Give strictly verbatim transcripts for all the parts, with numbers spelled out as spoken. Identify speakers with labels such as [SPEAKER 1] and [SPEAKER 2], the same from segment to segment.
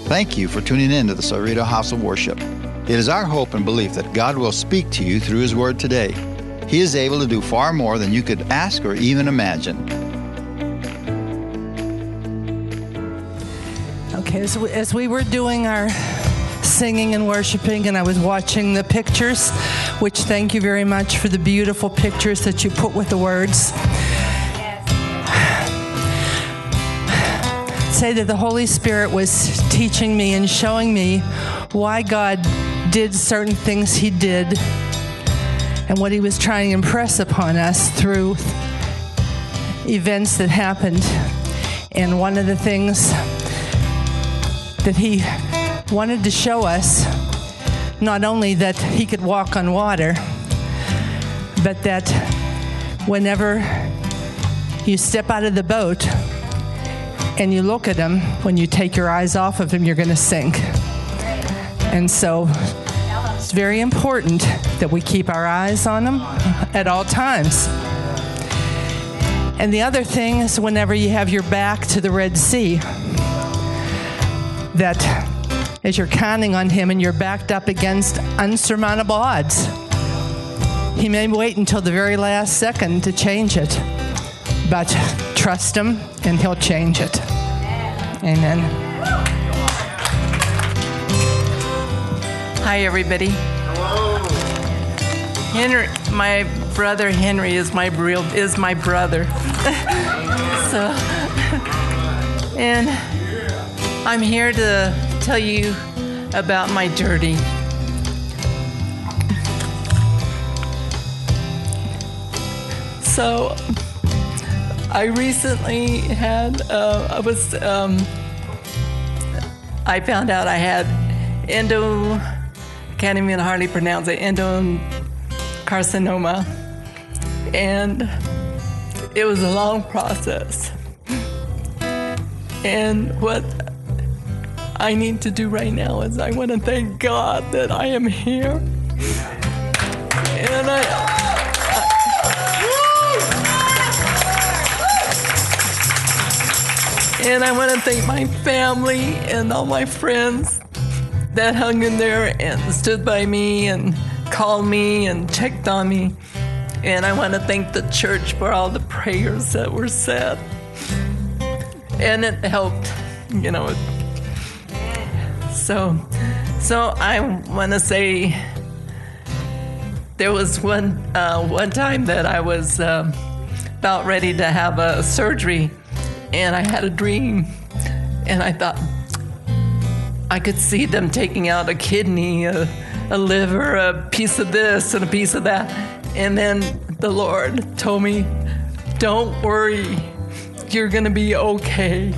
[SPEAKER 1] Thank you for tuning in to the Cerrito House of Worship. It is our hope and belief that God will speak to you through His Word today. He is able to do far more than you could ask or even imagine.
[SPEAKER 2] Okay, so as we were doing our singing and worshiping, and I was watching the pictures, which thank you very much for the beautiful pictures that you put with the words. Say that the Holy Spirit was teaching me and showing me why God did certain things He did and what He was trying to impress upon us through events that happened. And one of the things that He wanted to show us, not only that He could walk on water, but that whenever you step out of the boat and you look at Him, when you take your eyes off of Him, you're going to sink. And so it's very important that we keep our eyes on Him at all times. And the other thing is, whenever you have your back to the Red Sea, that as you're counting on Him and you're backed up against unsurmountable odds, He may wait until the very last second to change it. But trust Him and He'll change it. Amen.
[SPEAKER 3] Hi, everybody.
[SPEAKER 4] Hello.
[SPEAKER 3] Henry, my brother Henry is my real is my brother. So, and I'm here to tell you about my journey. So, I recently had, uh, I was, um, I found out I had endo, I can't even hardly pronounce it, endocarcinoma. And it was a long process. And what I need to do right now is I want to thank God that I am here. And I... And I want to thank my family and all my friends that hung in there and stood by me and called me and checked on me. And I want to thank the church for all the prayers that were said. And it helped, you know. So, so I want to say there was one, uh, one time that I was uh, about ready to have a surgery. And I had a dream, and I thought I could see them taking out a kidney, a, a liver, a piece of this and a piece of that. And then the Lord told me, don't worry, you're going to be okay.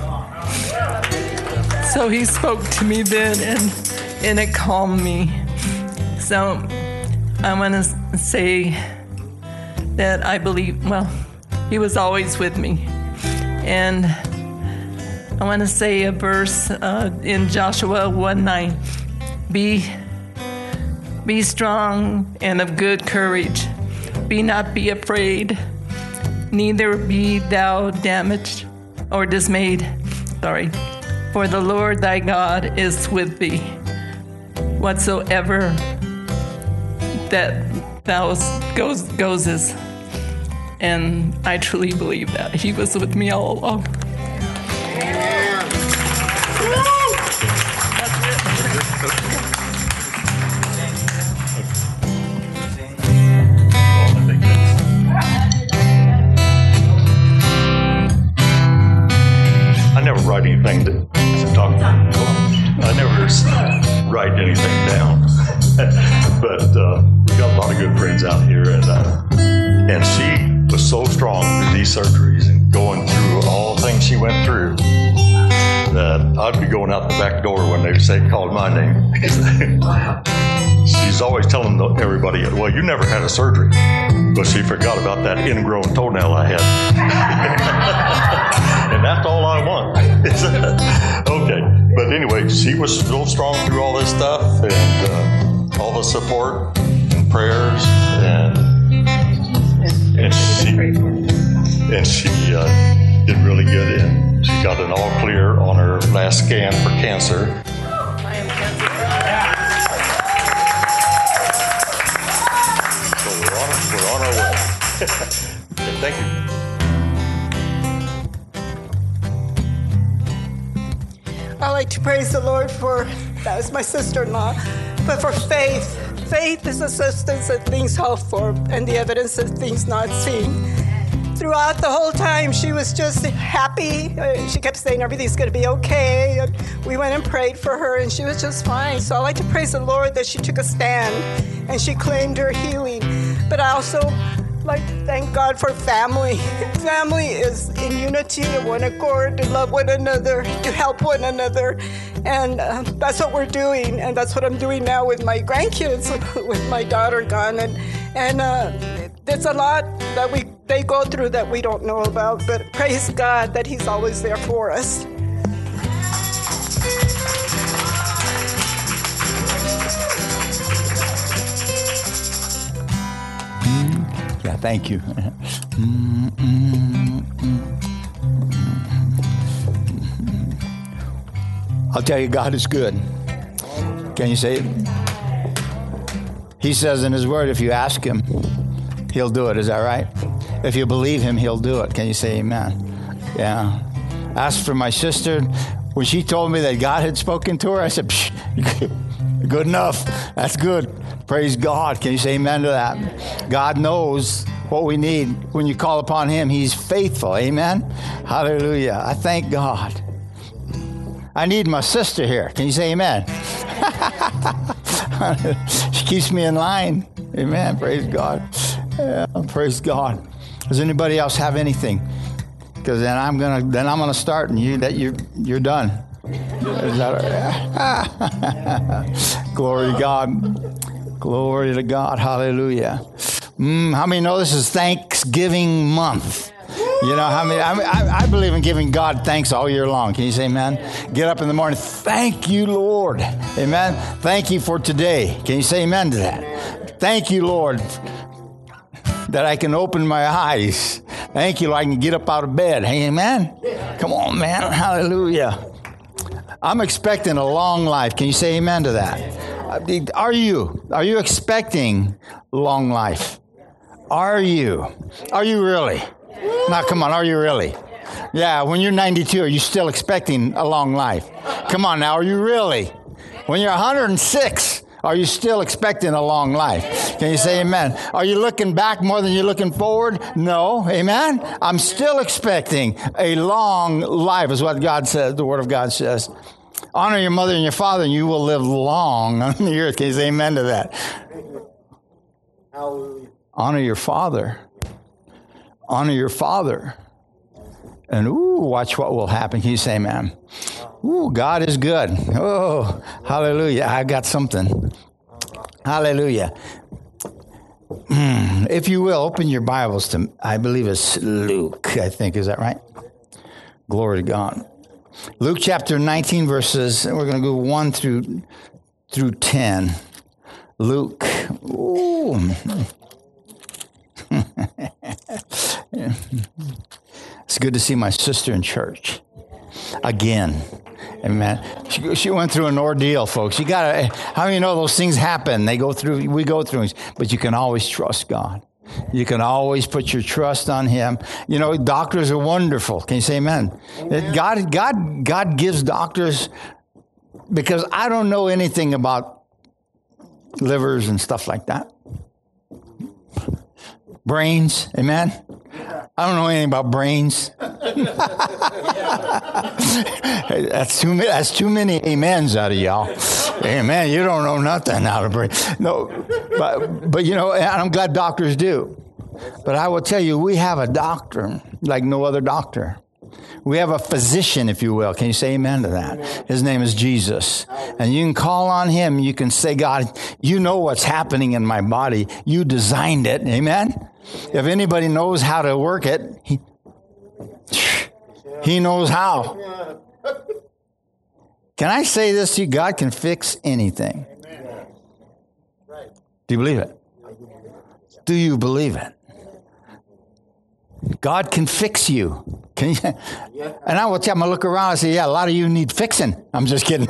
[SPEAKER 3] So He spoke to me then, and, and it calmed me. So I want to say that I believe, well, He was always with me. And I want to say a verse uh, in Joshua one nine. Be, be strong and of good courage. Be not be afraid, neither be thou damaged or dismayed. Sorry. For the Lord thy God is with thee. Whatsoever that thou goes, goes is. And I truly believe that He was with me all along.
[SPEAKER 4] I never write anything to talk. I never write anything down. But uh, we got a lot of good friends out here, and uh, and she was so strong through these surgeries and going through all the things she went through that I'd be going out the back door when they say called my name. She's always telling everybody, well, you never had a surgery. But she forgot about that ingrown toenail I had. And that's all I want. Okay. But anyway, she was so strong through all this stuff, and uh, all the support and prayers, and and she and she uh, did really good. And she got an all clear on her last scan for cancer. Thank you.
[SPEAKER 5] I like to praise the Lord for, that was my sister-in-law, but for faith. Faith is the substance of things hoped for and the evidence of things not seen. Throughout the whole time, she was just happy. Uh, she kept saying everything's going to be okay. And we went and prayed for her, and she was just fine. So I like to praise the Lord that she took a stand and she claimed her healing. But I also like to thank God for family. Family is in unity and one accord, to love one another, to help one another. And uh, that's what we're doing. And that's what I'm doing now with my grandkids, with my daughter gone. And, and uh, there's a lot that we they go through that we don't know about. But praise God that He's always there for us.
[SPEAKER 1] Yeah, thank you. I'll tell you, God is good. Can you say it? He says in His Word, if you ask Him, He'll do it. Is that right? If you believe Him, He'll do it. Can you say amen? Yeah. Asked for my sister. When she told me that God had spoken to her, I said, Psh, good enough. That's good. Praise God. Can you say amen to that? God knows what we need. When you call upon Him, He's faithful. Amen? Hallelujah. I thank God. I need my sister here. Can you say amen? She keeps me in line. Amen. Praise God. Yeah, praise God. Does anybody else have anything? Because then I'm gonna then I'm gonna start, and you that you you're done. Is that right? Glory to God. Glory to God. Hallelujah. Mm, how many know this is Thanksgiving month? You know how many? I, I, I believe in giving God thanks all year long. Can you say amen? Get up in the morning. Thank you, Lord. Amen. Thank you for today. Can you say amen to that? Thank you, Lord, that I can open my eyes. Thank you, Lord, I can get up out of bed. Hey, amen? Come on, man. Hallelujah. I'm expecting a long life. Can you say amen to that? Are you? Are you expecting long life? Are you? Are you really? Now, come on, are you really? Yeah, when you're ninety-two, are you still expecting a long life? Come on now, are you really? When you're one hundred six, are you still expecting a long life? Can you say amen? Are you looking back more than you're looking forward? No, amen? I'm still expecting a long life, is what God says, the Word of God says. Honor your mother and your father, and you will live long on the earth. Can you say amen to that? Hallelujah. Honor your father. Honor your father. And ooh, watch what will happen. Can you say amen? Ooh, God is good. Oh, hallelujah. I got something. Hallelujah. Mm, if you will, open your Bibles to, I believe it's Luke, I think. Is that right? Glory to God. Luke chapter nineteen, verses, we're going to go one through through ten. Luke. Ooh. It's good to see my sister in church again. Amen. She, she went through an ordeal, folks. You gotta. How many know those things happen? They go through. We go through, but you can always trust God. You can always put your trust on Him. You know, doctors are wonderful. Can you say amen? Amen. God, God, God gives doctors, because I don't know anything about livers and stuff like that. Brains, amen? I don't know anything about brains. that's too many. That's too many amens out of y'all. Amen. You don't know nothing out of brains. No, but but you know, and I'm glad doctors do. But I will tell you, we have a doctor like no other doctor. We have a physician, if you will. Can you say amen to that? His name is Jesus. And you can call on Him. You can say, God, you know what's happening in my body. You designed it. Amen? If anybody knows how to work it, He, he knows how. Can I say this to you? God can fix anything. Do you believe it? Do you believe it? God can fix you. Can you? And I will tell them, I look around and say, yeah, a lot of you need fixing. I'm just kidding.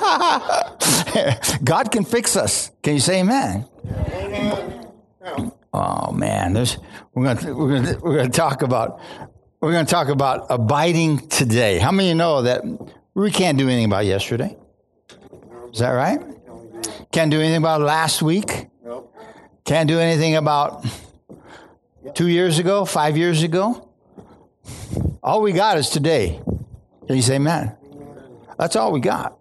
[SPEAKER 1] God can fix us. Can you say amen? Amen. Oh man, there's we're gonna we're gonna we're gonna talk about we're gonna talk about abiding today. How many of you know that we can't do anything about yesterday? Is that right? Can't do anything about last week. Can't do anything about two years ago, five years ago. All we got is today. Can you say amen? That's all we got.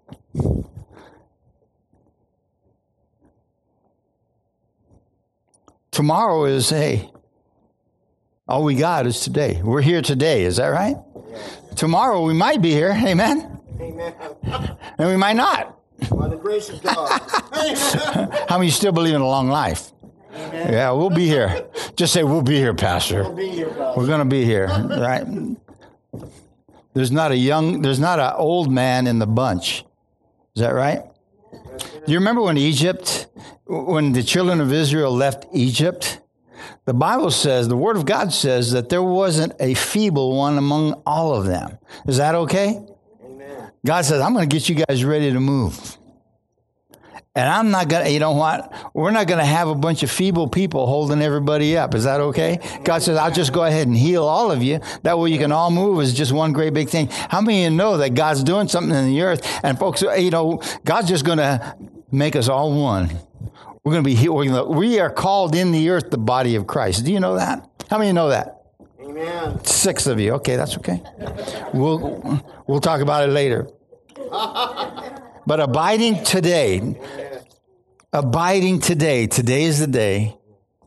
[SPEAKER 1] Tomorrow is, hey, all we got is today. We're here today. Is that right? Tomorrow we might be here. Amen?
[SPEAKER 6] Amen.
[SPEAKER 1] And we might not.
[SPEAKER 6] By the grace of God.
[SPEAKER 1] How many still believe in a long life?
[SPEAKER 6] Amen.
[SPEAKER 1] Yeah, we'll be here. Just say, we'll be here, Pastor.
[SPEAKER 6] We'll be here, Pastor.
[SPEAKER 1] We're going to be here, right? There's not a young, there's not an old man in the bunch. Is that right? Do you remember when Egypt, when the children of Israel left Egypt? The Bible says, the Word of God says that there wasn't a feeble one among all of them. Is that okay?
[SPEAKER 6] Amen.
[SPEAKER 1] God says, I'm going to get you guys ready to move. And I'm not going to, you know what? We're not going to have a bunch of feeble people holding everybody up. Is that okay? God says, I'll just go ahead and heal all of you. That way you can all move as just one great big thing. How many of you know that God's doing something in the earth? And folks, you know, God's just going to make us all one. We're going to be healed. We are called in the earth the body of Christ. Do you know that? How many of you know that?
[SPEAKER 6] Amen.
[SPEAKER 1] Six of you. Okay, that's okay. We'll, we'll talk about it later. But abiding today, abiding today, today is the day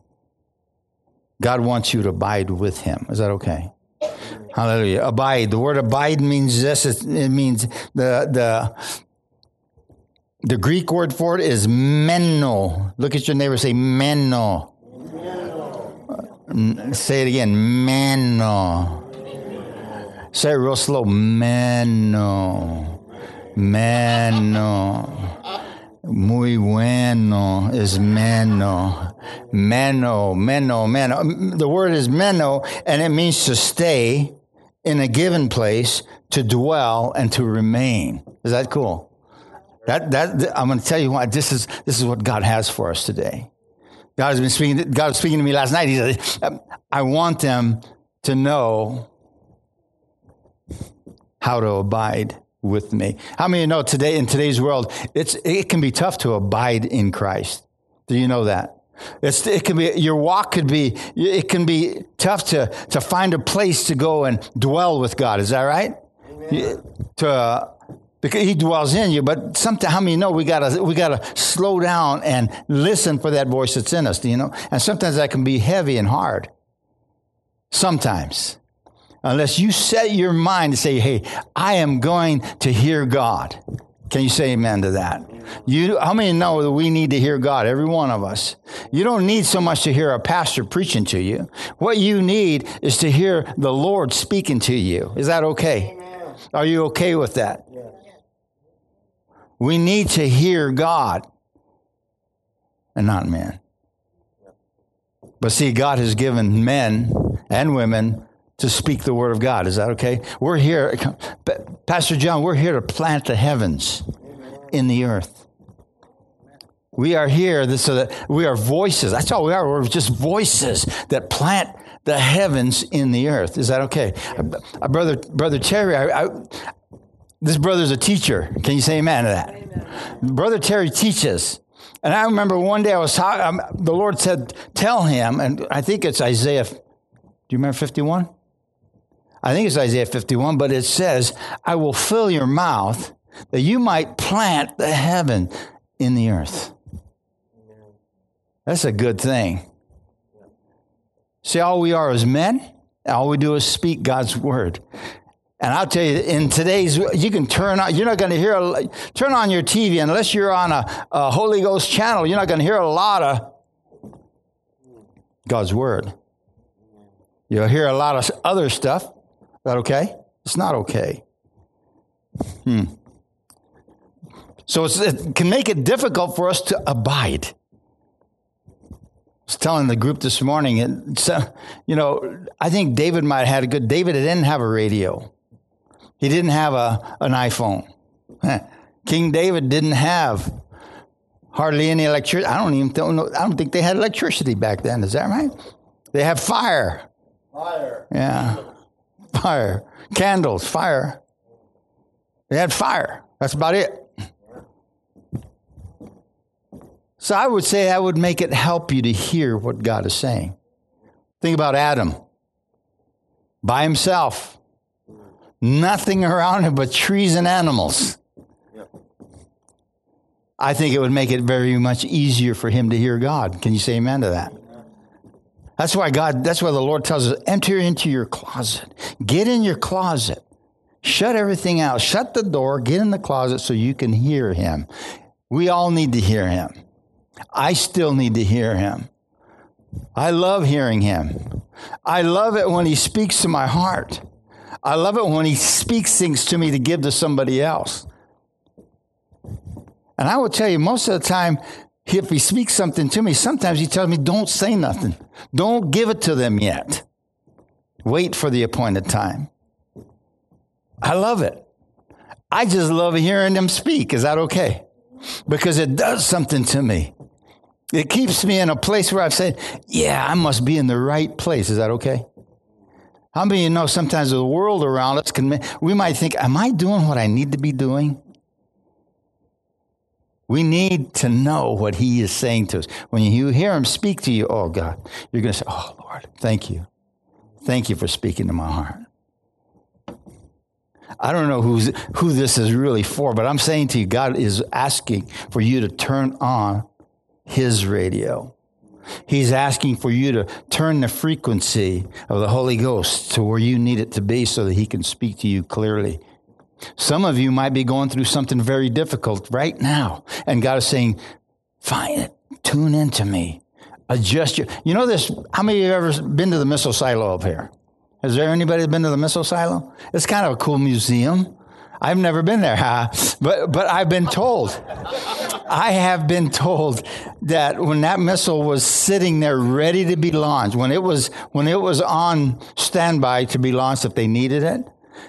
[SPEAKER 1] God wants you to abide with him. Is that okay? Hallelujah. Abide. The word abide means this. It means the, the, the Greek word for it is meno. Look at your neighbor, say meno. Meno. Say it again, meno. Say it real slow, meno. Meno. Muy bueno is meno. Meno, meno, meno. The word is meno, and it means to stay in a given place, to dwell, and to remain. Is that cool? That that I'm going to tell you why. This is this is what God has for us today. God has been speaking. God was speaking to me last night. He said, "I want them to know how to abide with me." How many of you know today in today's world, it's it can be tough to abide in Christ? Do you know that? It's it can be your walk could be it can be tough to to find a place to go and dwell with God. Is that right? Amen. To uh, because he dwells in you, but sometimes how many know we gotta we gotta slow down and listen for that voice that's in us? Do you know? And sometimes that can be heavy and hard. Sometimes. Unless you set your mind to say, hey, I am going to hear God. Can you say amen to that? You, how many know that we need to hear God? Every one of us. You don't need so much to hear a pastor preaching to you. What you need is to hear the Lord speaking to you. Is that okay? Amen. Are you okay with that? Yes. We need to hear God and not men. But see, God has given men and women to speak the word of God. Is that okay? We're here, Pastor John, we're here to plant the heavens in the earth. We are here so that we are voices. That's all we are. We're just voices that plant the heavens in the earth. Is that okay? Uh, brother, Brother Terry, I, I, this brother's a teacher. Can you say amen to that? Amen. Brother Terry teaches. And I remember one day I was talking, um, the Lord said, tell him, and I think it's Isaiah, do you remember fifty-one? I think it's Isaiah fifty-one, but it says, I will fill your mouth that you might plant the heaven in the earth. That's a good thing. See, all we are is men. All we do is speak God's word. And I'll tell you, in today's, you can turn on, you're not going to hear, a, turn on your T V, unless you're on a, a Holy Ghost channel, you're not going to hear a lot of God's word. You'll hear a lot of other stuff. Is that okay? It's not okay. Hmm. So it's, it can make it difficult for us to abide. I was telling the group this morning, and you know, I think David might have had a good, David didn't have a radio. He didn't have a an iPhone. King David didn't have Hardly any electricity. I don't even don't know. I don't think they had electricity back then. Is that right? They have fire.
[SPEAKER 6] Fire.
[SPEAKER 1] Yeah. Fire. Candles, fire. They had fire. That's about it. So I would say that would make it help you to hear what God is saying. Think about Adam. By himself. Nothing around him but trees and animals. I think it would make it very much easier for him to hear God. Can you say amen to that? That's why God, that's why the Lord tells us, enter into your closet. Get in your closet. Shut everything out. Shut the door. Get in the closet so you can hear him. We all need to hear him. I still need to hear him. I love hearing him. I love it when he speaks to my heart. I love it when he speaks things to me to give to somebody else. And I will tell you, most of the time, if he speaks something to me, sometimes he tells me, don't say nothing. Don't give it to them yet. Wait for the appointed time. I love it. I just love hearing them speak. Is that okay? Because it does something to me. It keeps me in a place where I've said, yeah, I must be in the right place. Is that okay? How many of you know sometimes the world around us can, we might think, am I doing what I need to be doing? We need to know what he is saying to us. When you hear him speak to you, oh God, you're going to say, oh Lord, thank you. Thank you for speaking to my heart. I don't know who's, who this is really for, but I'm saying to you, God is asking for you to turn on his radio. He's asking for you to turn the frequency of the Holy Ghost to where you need it to be so that he can speak to you clearly. Some of you might be going through something very difficult right now. And God is saying, find it. Tune into me. Adjust your... You know this... How many of you have ever been to the missile silo up here? Has there anybody been to the missile silo? It's kind of a cool museum. I've never been there, huh? But, but I've been told. I have been told that when that missile was sitting there ready to be launched, when it was, when it was on standby to be launched if they needed it,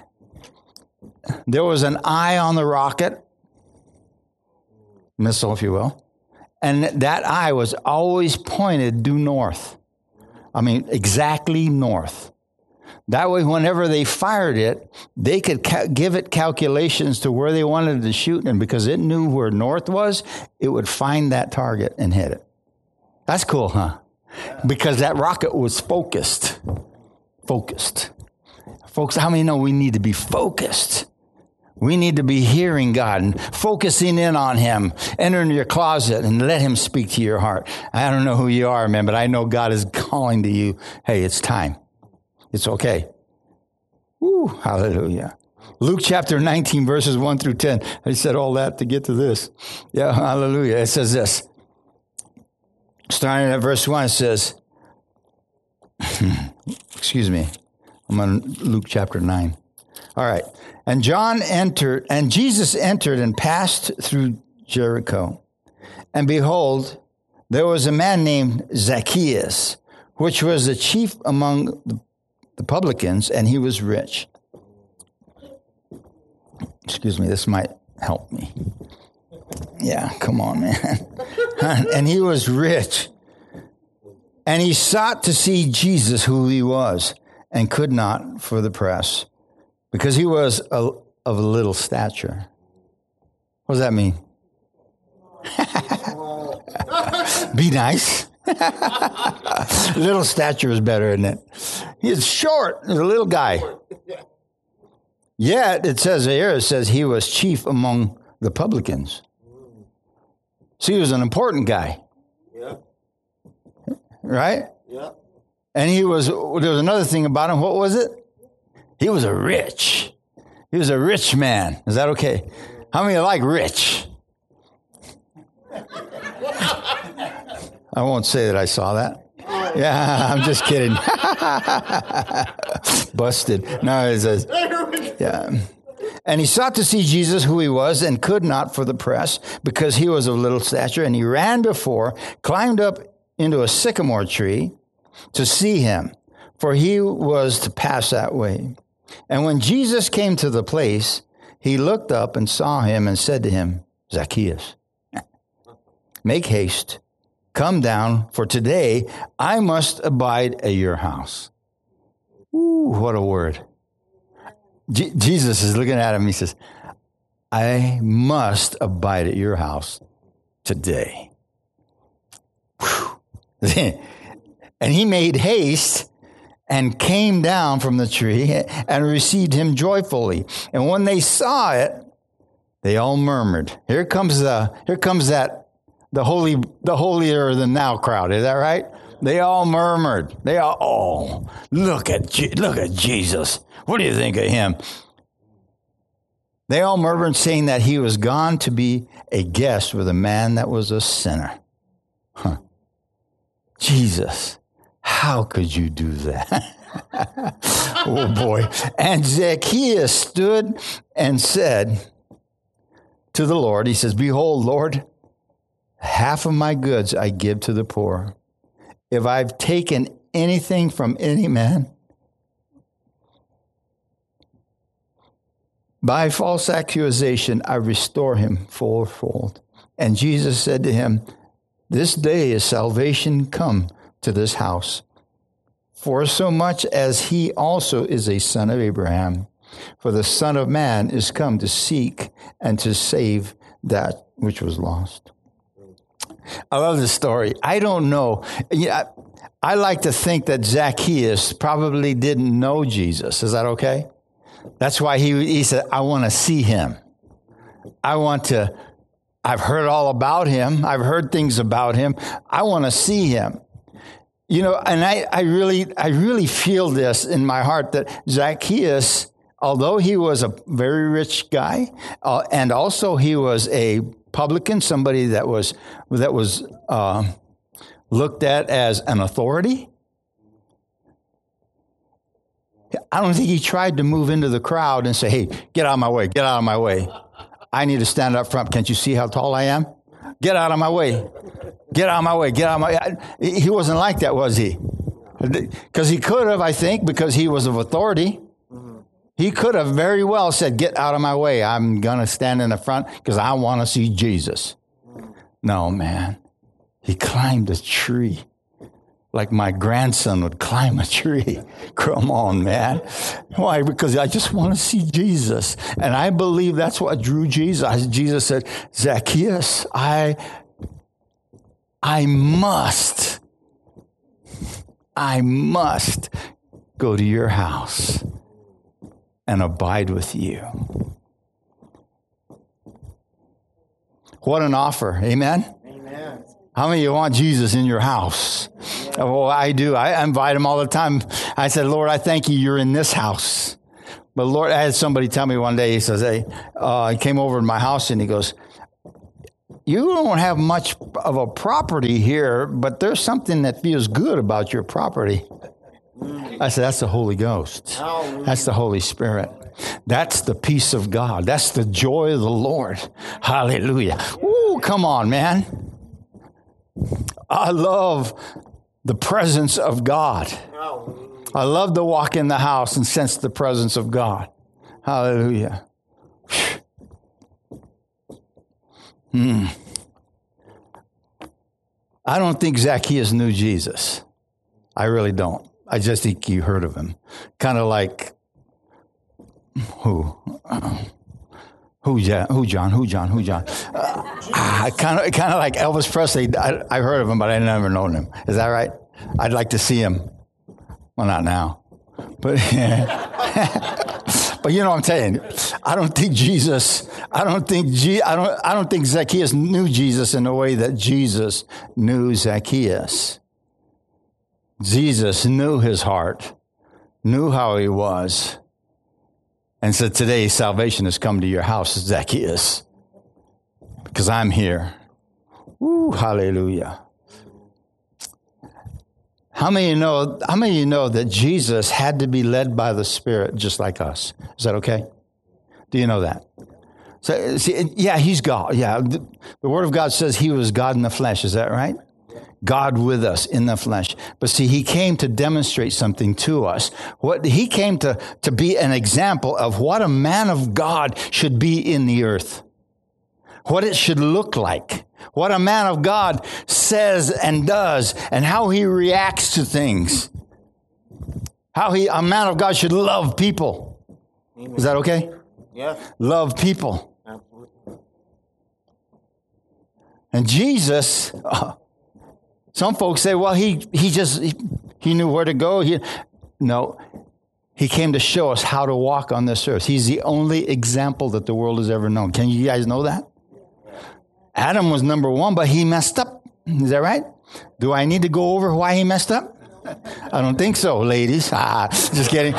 [SPEAKER 1] there was an eye on the rocket, missile, if you will, and that eye was always pointed due north. I mean, exactly north. That way, whenever they fired it, they could ca- give it calculations to where they wanted to shoot, and because it knew where north was, it would find that target and hit it. That's cool, huh? Because that rocket was focused. Focused. Folks, how many know we need to be focused? We need to be hearing God and focusing in on him. Enter into your closet and let him speak to your heart. I don't know who you are, man, but I know God is calling to you. Hey, it's time. It's okay. Woo, hallelujah. Luke chapter nineteen, verses one through ten. I said all that to get to this. Yeah, hallelujah. It says this. Starting at verse one, it says, excuse me. I'm on Luke chapter nine. All right. And John entered, and Jesus entered and passed through Jericho. And behold, there was a man named Zacchaeus, which was the chief among the, the publicans, and he was rich. Excuse me, this might help me. Yeah, come on, man. And he was rich. And he sought to see Jesus, who he was, and could not for the press, because he was a, of a little stature. What does that mean? Be nice. Little stature is better, isn't it? He's short. He's a little guy. Yet, it says here, it says he was chief among the publicans. So he was an important guy.
[SPEAKER 6] Yeah.
[SPEAKER 1] Right?
[SPEAKER 6] Yeah.
[SPEAKER 1] And he was, there was another thing about him. What was it? He was a rich. He was a rich man. Is that okay? How many like rich? I won't say that I saw that. Yeah, I'm just kidding. Busted. No, it says, yeah. And he sought to see Jesus, who he was, and could not for the press, because he was of little stature. And he ran before, climbed up into a sycamore tree to see him, for he was to pass that way. And when Jesus came to the place, he looked up and saw him and said to him, Zacchaeus, make haste, come down, for today I must abide at your house. Ooh, what a word. Je- Jesus is looking at him. He says, I must abide at your house today. And he made haste and came down from the tree and received him joyfully. And when they saw it, they all murmured. Here comes the here comes that the holy the holier than thou crowd. Is that right? They all murmured. They all oh look at Je- look at Jesus. What do you think of him? They all murmured, saying that he was gone to be a guest with a man that was a sinner. Huh. Jesus, how could you do that? Oh, boy. And Zacchaeus stood and said to the Lord, he says, behold, Lord, half of my goods I give to the poor. If I've taken anything from any man, by false accusation, I restore him fourfold. And Jesus said to him, this day is salvation come to this house, for so much as he also is a son of Abraham. For the Son of Man is come to seek and to save that which was lost. I love this story. I don't know. Yeah, I like to think that Zacchaeus probably didn't know Jesus. Is that okay? That's why he, he said, I want to see him. I want to, I've heard all about him. I've heard things about him. I want to see him. You know, and I, I really, I really feel this in my heart that Zacchaeus, although he was a very rich guy, uh, and also he was a publican, somebody that was, that was, uh, looked at as an authority. I don't think he tried to move into the crowd and say, hey, get out of my way, get out of my way. I need to stand up front. Can't you see how tall I am? Get out of my way. Get out of my way. Get out of my way. He wasn't like that, was he? Because he could have, I think, because he was of authority. He could have very well said, get out of my way. I'm going to stand in the front because I want to see Jesus. No, man. He climbed a tree like my grandson would climb a tree. Come on, man. Why? Because I just want to see Jesus. And I believe that's what drew Jesus. Jesus said, Zacchaeus, I, I must, I must go to your house and abide with you. What an offer. Amen?
[SPEAKER 6] Amen.
[SPEAKER 1] How many of you want Jesus in your house? Oh, I do. I invite him all the time. I said, Lord, I thank you. You're in this house. But Lord, I had somebody tell me one day, he says, hey, uh, he came over to my house and he goes, you don't have much of a property here, but there's something that feels good about your property. I said, that's the Holy Ghost. That's the Holy Spirit. That's the peace of God. That's the joy of the Lord. Hallelujah. Ooh, come on, man. I love the presence of God. I love to walk in the house and sense the presence of God. Hallelujah. Hmm. I don't think Zacchaeus knew Jesus. I really don't. I just think you heard of him. Kind of like, who? Uh, who, John? Who, John? Who, John? Who, John? Uh, kind of kind of like Elvis Presley. I, I heard of him, but I never known him. Is that right? I'd like to see him. Well, not now. But, but you know what I'm saying? I don't think Jesus, I don't think, G, I don't, I don't think Zacchaeus knew Jesus in the way that Jesus knew Zacchaeus. Jesus knew his heart, knew how he was, and said, today salvation has come to your house, Zacchaeus, because I'm here. Woo, hallelujah. How many of you know, how many of you know that Jesus had to be led by the Spirit just like us? Is that okay? Do you know that? So, see, yeah, he's God. Yeah, the, the Word of God says he was God in the flesh. Is that right? God with us in the flesh. But see, he came to demonstrate something to us. What he came to, to be an example of what a man of God should be in the earth. What it should look like. what a man of God says and does, and how he reacts to things. How he, a man of God should love people.
[SPEAKER 6] Amen.
[SPEAKER 1] Is that okay?
[SPEAKER 6] Yes.
[SPEAKER 1] Love people.
[SPEAKER 6] Absolutely.
[SPEAKER 1] And Jesus, uh, some folks say, well, he he just, he, he knew where to go. He, no, he came to show us how to walk on this earth. He's the only example that the world has ever known. Can you guys know that? Adam was number one, but he messed up. Is that right? Do I need to go over why he messed up? I don't think so, ladies. Ah, just kidding.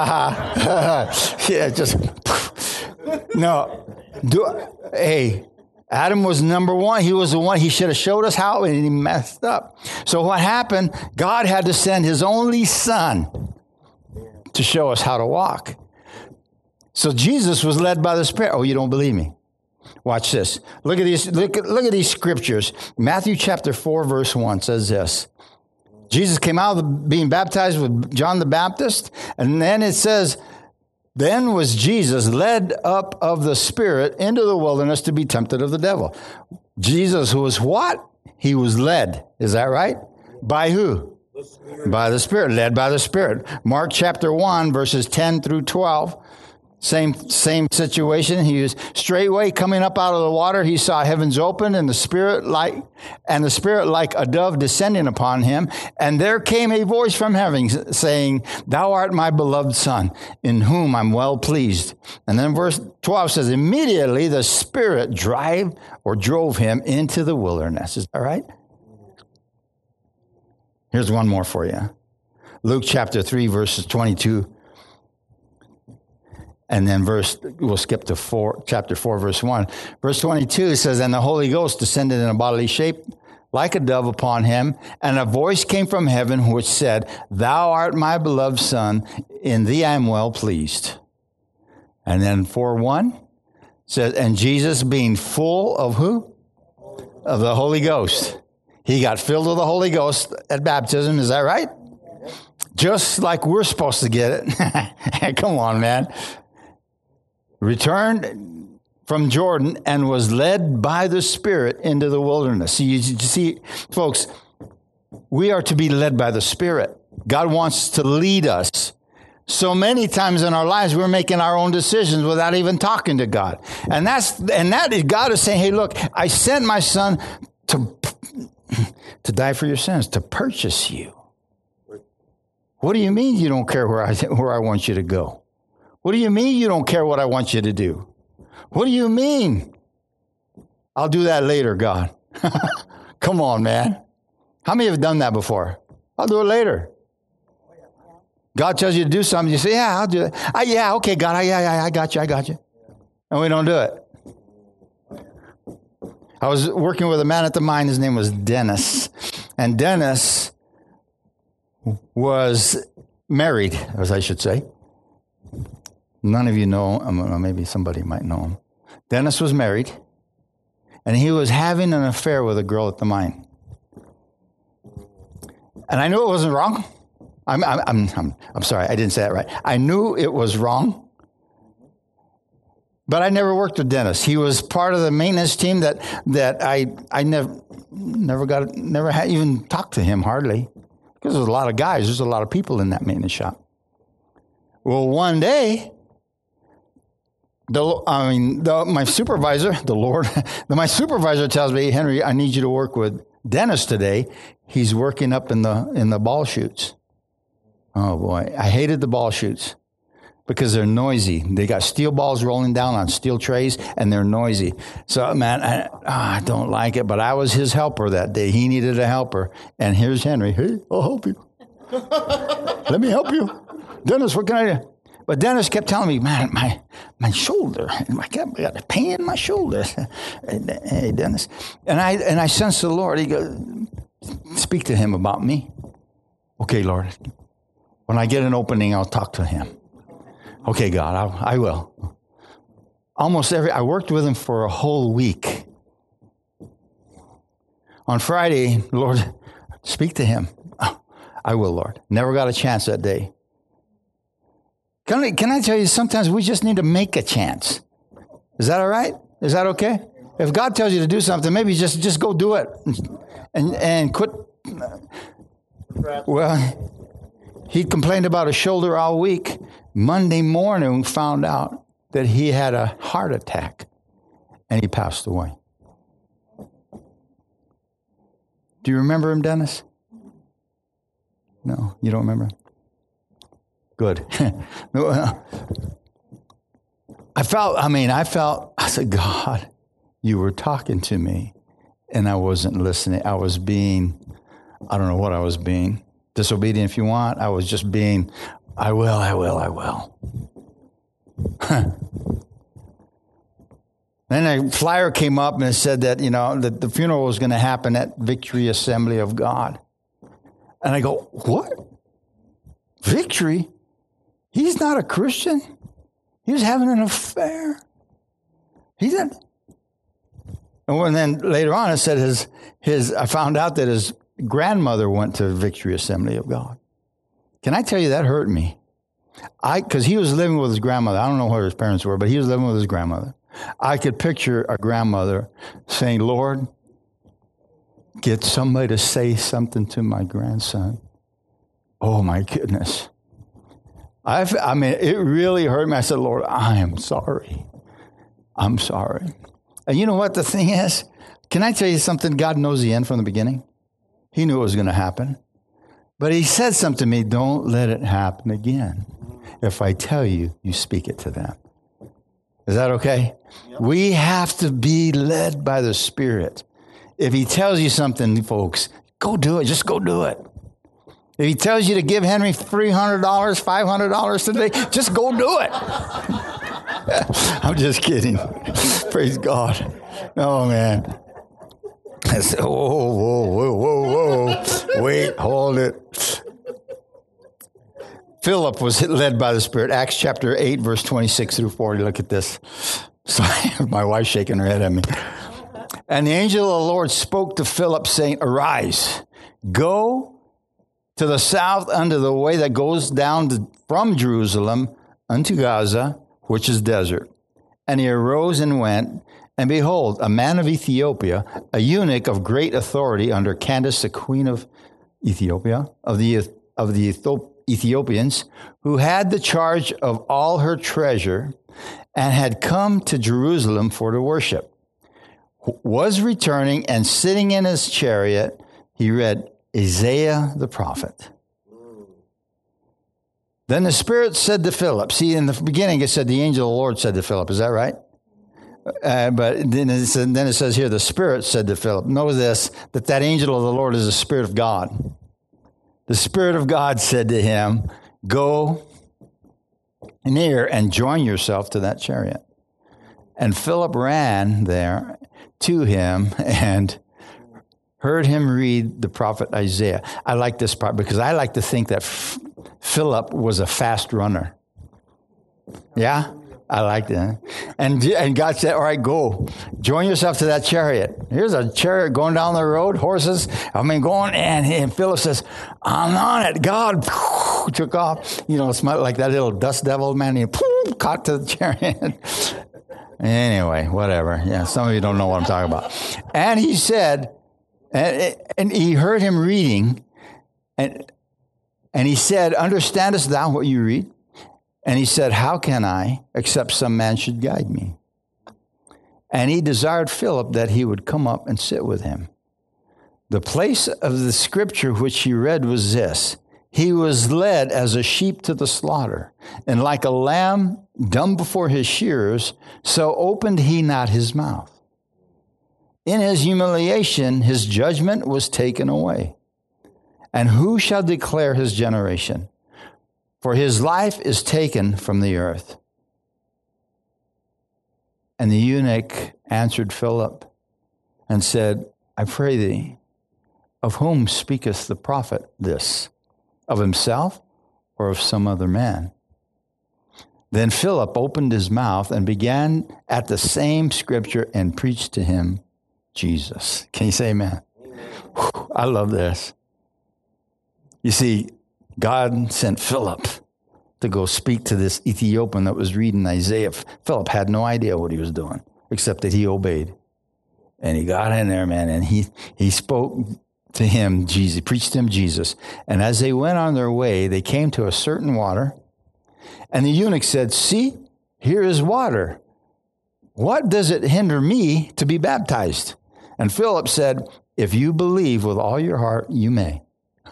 [SPEAKER 1] Yeah, just no. Do hey, Adam was number one. He was the one. He should have showed us how, and he messed up. So what happened? God had to send his only son to show us how to walk. So Jesus was led by the Spirit. Oh, you don't believe me? Watch this. Look at these. Look at look at these scriptures. Matthew chapter four, verse one says this. Jesus came out of being baptized with John the Baptist, and then it says, then was Jesus led up of the Spirit into the wilderness to be tempted of the devil. Jesus was what? He was led. Is that right? By who? The by the Spirit. Led by the Spirit. Mark chapter one, verses ten through twelve. Same same situation. He was straightway coming up out of the water. He saw heavens open and the Spirit like and the Spirit like a dove descending upon him. And there came a voice from heaven saying, "Thou art my beloved Son, in whom I'm well pleased." And then verse twelve says, immediately the Spirit drive or drove him into the wilderness. Is that right? Here's one more for you. Luke chapter three, verses twenty-two. And then verse, we'll skip to four, chapter four, verse one. Verse twenty-two says, and the Holy Ghost descended in a bodily shape like a dove upon him, and a voice came from heaven which said, "Thou art my beloved Son, in thee I am well pleased." And then four one says, and Jesus being full of who? Of the Holy Ghost. He got filled with the Holy Ghost at baptism. Is that right? Just like we're supposed to get it. Come on, man. Returned from Jordan and was led by the Spirit into the wilderness. See, you, you see, folks, we are to be led by the Spirit. God wants to lead us. So many times in our lives, we're making our own decisions without even talking to God. And that's, and that is, God is saying, hey, look, I sent my Son to, to die for your sins, to purchase you. What do you mean you don't care where I, where I want you to go? What do you mean you don't care what I want you to do? What do you mean? I'll do that later, God. Come on, man. How many have done that before? I'll do it later. God tells you to do something. You say, yeah, I'll do it. Ah, yeah, okay, God. I, yeah, yeah, I got you. I got you. And we don't do it. I was working with a man at the mine. His name was Dennis. And Dennis was married, as I should say. None of you know him. Maybe somebody might know him. Dennis was married, and he was having an affair with a girl at the mine. And I knew it wasn't wrong. I'm, I'm, I'm, I'm, I'm sorry, I didn't say that right. I knew it was wrong, but I never worked with Dennis. He was part of the maintenance team that that I I never never got never had even talked to him hardly, because there's a lot of guys. There's a lot of people in that maintenance shop. Well, one day. The, I mean, the, my supervisor, the Lord, the, my supervisor tells me, Henry, I need you to work with Dennis today. He's working up in the in the ball chutes. Oh, boy. I hated the ball chutes because they're noisy. They got steel balls rolling down on steel trays, and they're noisy. So, man, I, oh, I don't like it, but I was his helper that day. He needed a helper. And here's Henry. Hey, I'll help you. Let me help you. Dennis, what can I do? But Dennis kept telling me, man, my my shoulder, I got, I got a pain in my shoulder. Hey, Dennis. And I and I sensed the Lord. He goes, speak to him about me. Okay, Lord. When I get an opening, I'll talk to him. Okay, God, I'll, I will. Almost every, I worked with him for a whole week. On Friday, Lord, speak to him. Oh, I will, Lord. Never got a chance that day. Can I, can I tell you, sometimes we just need to make a chance. Is that all right? Is that okay? If God tells you to do something, maybe just, just go do it and, and quit. Well, he complained about a shoulder all week. Monday morning, found out that he had a heart attack and he passed away. Do you remember him, Dennis? No, you don't remember? Good. No, I felt, I mean, I felt, I said, God, you were talking to me and I wasn't listening. I was being, I don't know what I was being. Disobedient if you want. I was just being, I will, I will, I will. Then a flyer came up and it said that, you know, that the funeral was going to happen at Victory Assembly of God. And I go, what? Victory? He's not a Christian. He was having an affair. He didn't. And then later on, it said his, his, I found out that his grandmother went to Victory Assembly of God. Can I tell you, that hurt me? I, because he was living with his grandmother. I don't know where his parents were, but he was living with his grandmother. I could picture a grandmother saying, Lord, get somebody to say something to my grandson. Oh, my goodness. I've, I mean, it really hurt me. I said, Lord, I am sorry. I'm sorry. And you know what the thing is? Can I tell you something? God knows the end from the beginning. He knew it was going to happen. But he said something to me, don't let it happen again. If I tell you, you speak it to them. Is that okay? Yep. We have to be led by the Spirit. If he tells you something, folks, go do it. Just go do it. If he tells you to give Henry three hundred dollars, five hundred dollars today, just go do it. I'm just kidding. Praise God. Oh, man. I said, whoa, whoa, whoa, whoa, whoa. Wait, hold it. Philip was led by the Spirit. Acts chapter eight, verse twenty-six through forty. Look at this. Sorry, my wife's shaking her head at me. And the angel of the Lord spoke to Philip, saying, arise, go to the south unto the way that goes down to, from Jerusalem unto Gaza, which is desert. And he arose and went, and behold, a man of Ethiopia, a eunuch of great authority under Candace, the queen of Ethiopia, of the of the Ethiopians, who had the charge of all her treasure, and had come to Jerusalem for to worship, was returning, and sitting in his chariot, he read Isaiah the prophet. Then the Spirit said to Philip, see, in the beginning it said the angel of the Lord said to Philip, is that right? Uh, but then it, said, then it says here, the Spirit said to Philip, know this, that that angel of the Lord is the Spirit of God. The Spirit of God said to him, go near and join yourself to that chariot. And Philip ran there to him and heard him read the prophet Isaiah. I like this part because I like to think that F- Philip was a fast runner. Yeah? I like that. And, and God said, all right, go. Join yourself to that chariot. Here's a chariot going down the road, horses. I mean, going, and, and Philip says, I'm on it. God took off. You know, it's like that little dust devil, man. He caught to the chariot. Anyway, whatever. Yeah, some of you don't know what I'm talking about. And he said, and, and he heard him reading, and, and he said, understandest thou what you read? And he said, how can I, except some man should guide me? And he desired Philip that he would come up and sit with him. The place of the scripture which he read was this: he was led as a sheep to the slaughter, and like a lamb dumb before his shearers, so opened he not his mouth. In his humiliation, his judgment was taken away. And who shall declare his generation? For his life is taken from the earth. And the eunuch answered Philip and said, I pray thee, of whom speaketh the prophet this? Of himself or of some other man? Then Philip opened his mouth and began at the same scripture and preached to him Jesus. Can you say amen? Whew, I love this. You see, God sent Philip to go speak to this Ethiopian that was reading Isaiah. Philip had no idea what he was doing, except that he obeyed. And he got in there, man, and he, he spoke to him, Jesus, preached to him Jesus. And as they went on their way, they came to a certain water. And the eunuch said, see, here is water. What does it hinder me to be baptized? And Philip said, if you believe with all your heart, you may.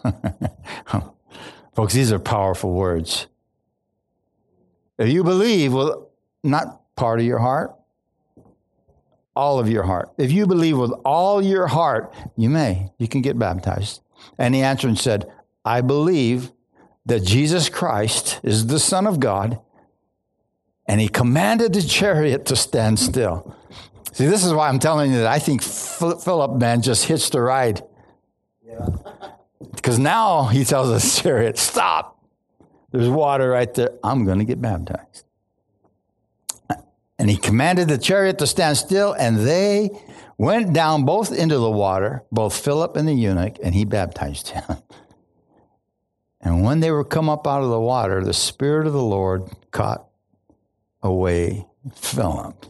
[SPEAKER 1] Folks, these are powerful words. If you believe with not part of your heart, all of your heart. If you believe with all your heart, you may. You can get baptized. And he answered and said, I believe that Jesus Christ is the Son of God. And he commanded the chariot to stand still. See, this is why I'm telling you that I think Philip, man, just hitched a ride. Yeah. Because now he tells the chariot, stop. There's water right there. I'm going to get baptized. And he commanded the chariot to stand still, and they went down both into the water, both Philip and the eunuch, and he baptized him. And when they were come up out of the water, the Spirit of the Lord caught away Philip.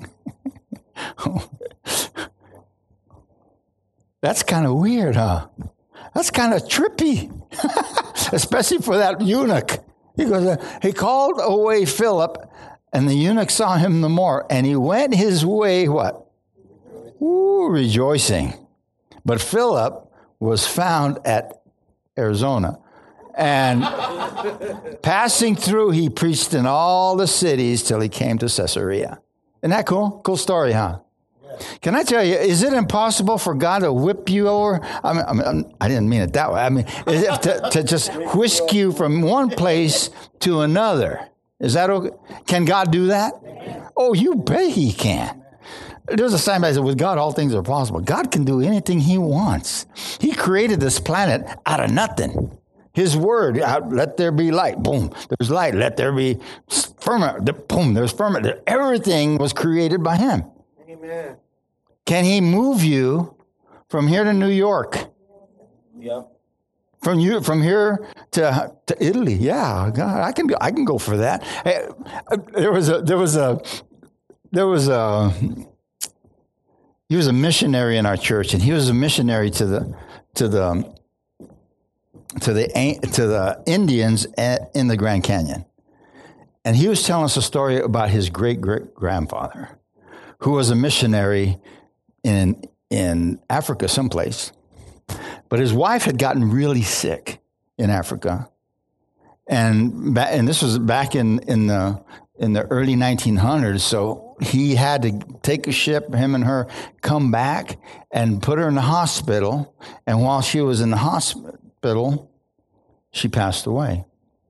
[SPEAKER 1] That's kind of weird, huh? That's kind of trippy, especially for that eunuch. He goes, uh, he called away Philip, and the eunuch saw him the more, and he went his way, what? Ooh, rejoicing. But Philip was found at Arizona, and passing through, he preached in all the cities till he came to Caesarea. Isn't that cool? Cool story, huh? Can I tell you, is it impossible for God to whip you over? I mean, I, mean, I didn't mean it that way. I mean, is it to, to just whisk you from one place to another? Is that okay? Can God do that? Oh, you bet he can. There's a sign that says, with God, all things are possible. God can do anything he wants. He created this planet out of nothing. His word, let there be light. Boom, there's light. Let there be firmament. Boom, there's firmament. Everything was created by him.
[SPEAKER 6] Amen.
[SPEAKER 1] Can he move you from here to New York?
[SPEAKER 6] Yep.
[SPEAKER 1] From you, from here to to Italy? Yeah, God, I can go. I can go for that. Hey, there was a there was a there was a he was a missionary in our church, and he was a missionary to the to the to the to the Indians in the Grand Canyon, and he was telling us a story about his great great grandfather, who was a missionary in in Africa someplace. But his wife had gotten really sick in Africa. And and this was back in, in the in the early nineteen hundreds, so he had to take a ship, him and her, come back and put her in the hospital. And while she was in the hospital, she passed away.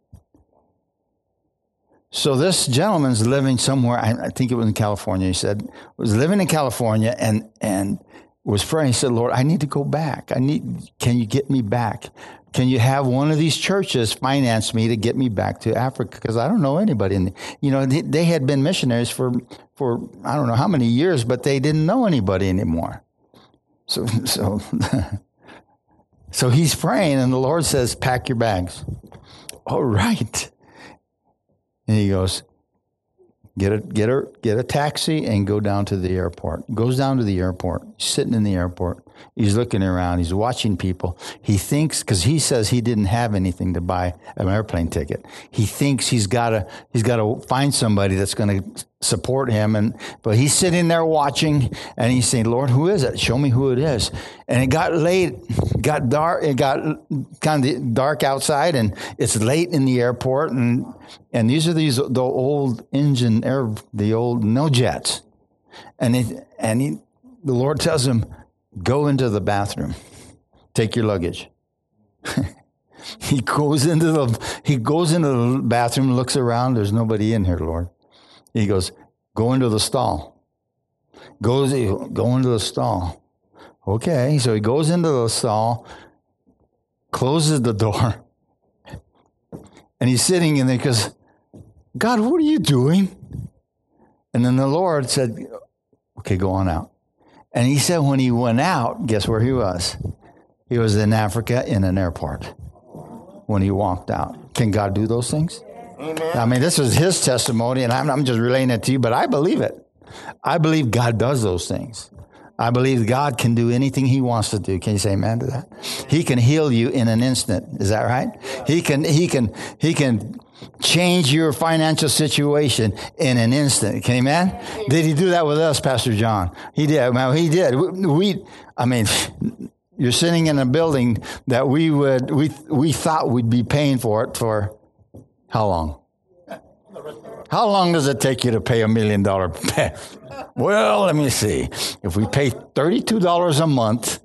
[SPEAKER 1] So this gentleman's living somewhere, I, I think it was in California, he said, was living in California and and was praying. He said, Lord, I need to go back. I need, can you get me back? Can you have one of these churches finance me to get me back to Africa? Because I don't know anybody. And, you know, they, they had been missionaries for, for, I don't know how many years, but they didn't know anybody anymore. So, so, so he's praying and the Lord says, pack your bags. All right. And he goes, Get a get a get a taxi and go down to the airport. Goes down to the airport. He's sitting in the airport. He's looking around. He's watching people. He thinks, because he says he didn't have anything to buy an airplane ticket. He thinks he's got to he's got to find somebody that's going to support him. And but he's sitting there watching, and he's saying, "Lord, who is it? Show me who it is." And it got late, got dark. It got kind of dark outside, and it's late in the airport, and and these are these the old engine air, the old no jets, and it and he, the Lord tells him, "Go into the bathroom, take your luggage." he goes into the he goes into the bathroom, looks around. There's nobody in here, Lord. He goes, "Go into the stall." Goes go into the stall. Okay, so he goes into the stall, closes the door, and he's sitting in there because, God, what are you doing? And then the Lord said, okay, go on out. And he said when he went out, guess where he was? He was in Africa in an airport when he walked out. Can God do those things? Amen. I mean, this was his testimony, and I'm, I'm just relaying it to you, but I believe it. I believe God does those things. I believe God can do anything he wants to do. Can you say amen to that? He can heal you in an instant. Is that right? He can, he can, he can change your financial situation in an instant. Can you, amen? Did he do that with us, Pastor John? He did. Well, he did. We, we I mean, you're sitting in a building that we would, we, we thought we'd be paying for it for how long? How long does it take you to pay a million dollar pay? Well, let me see. If we pay thirty-two dollars a month.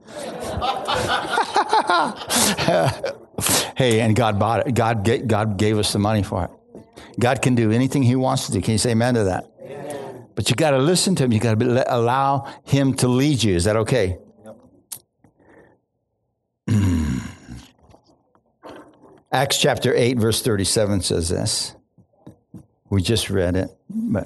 [SPEAKER 1] Hey, and God bought it. God, God gave us the money for it. God can do anything he wants to do. Can you say amen to that? Amen. But you got to listen to him. You got to allow him to lead you. Is that okay? Yep. Acts chapter eight, verse thirty-seven says this. We just read it, but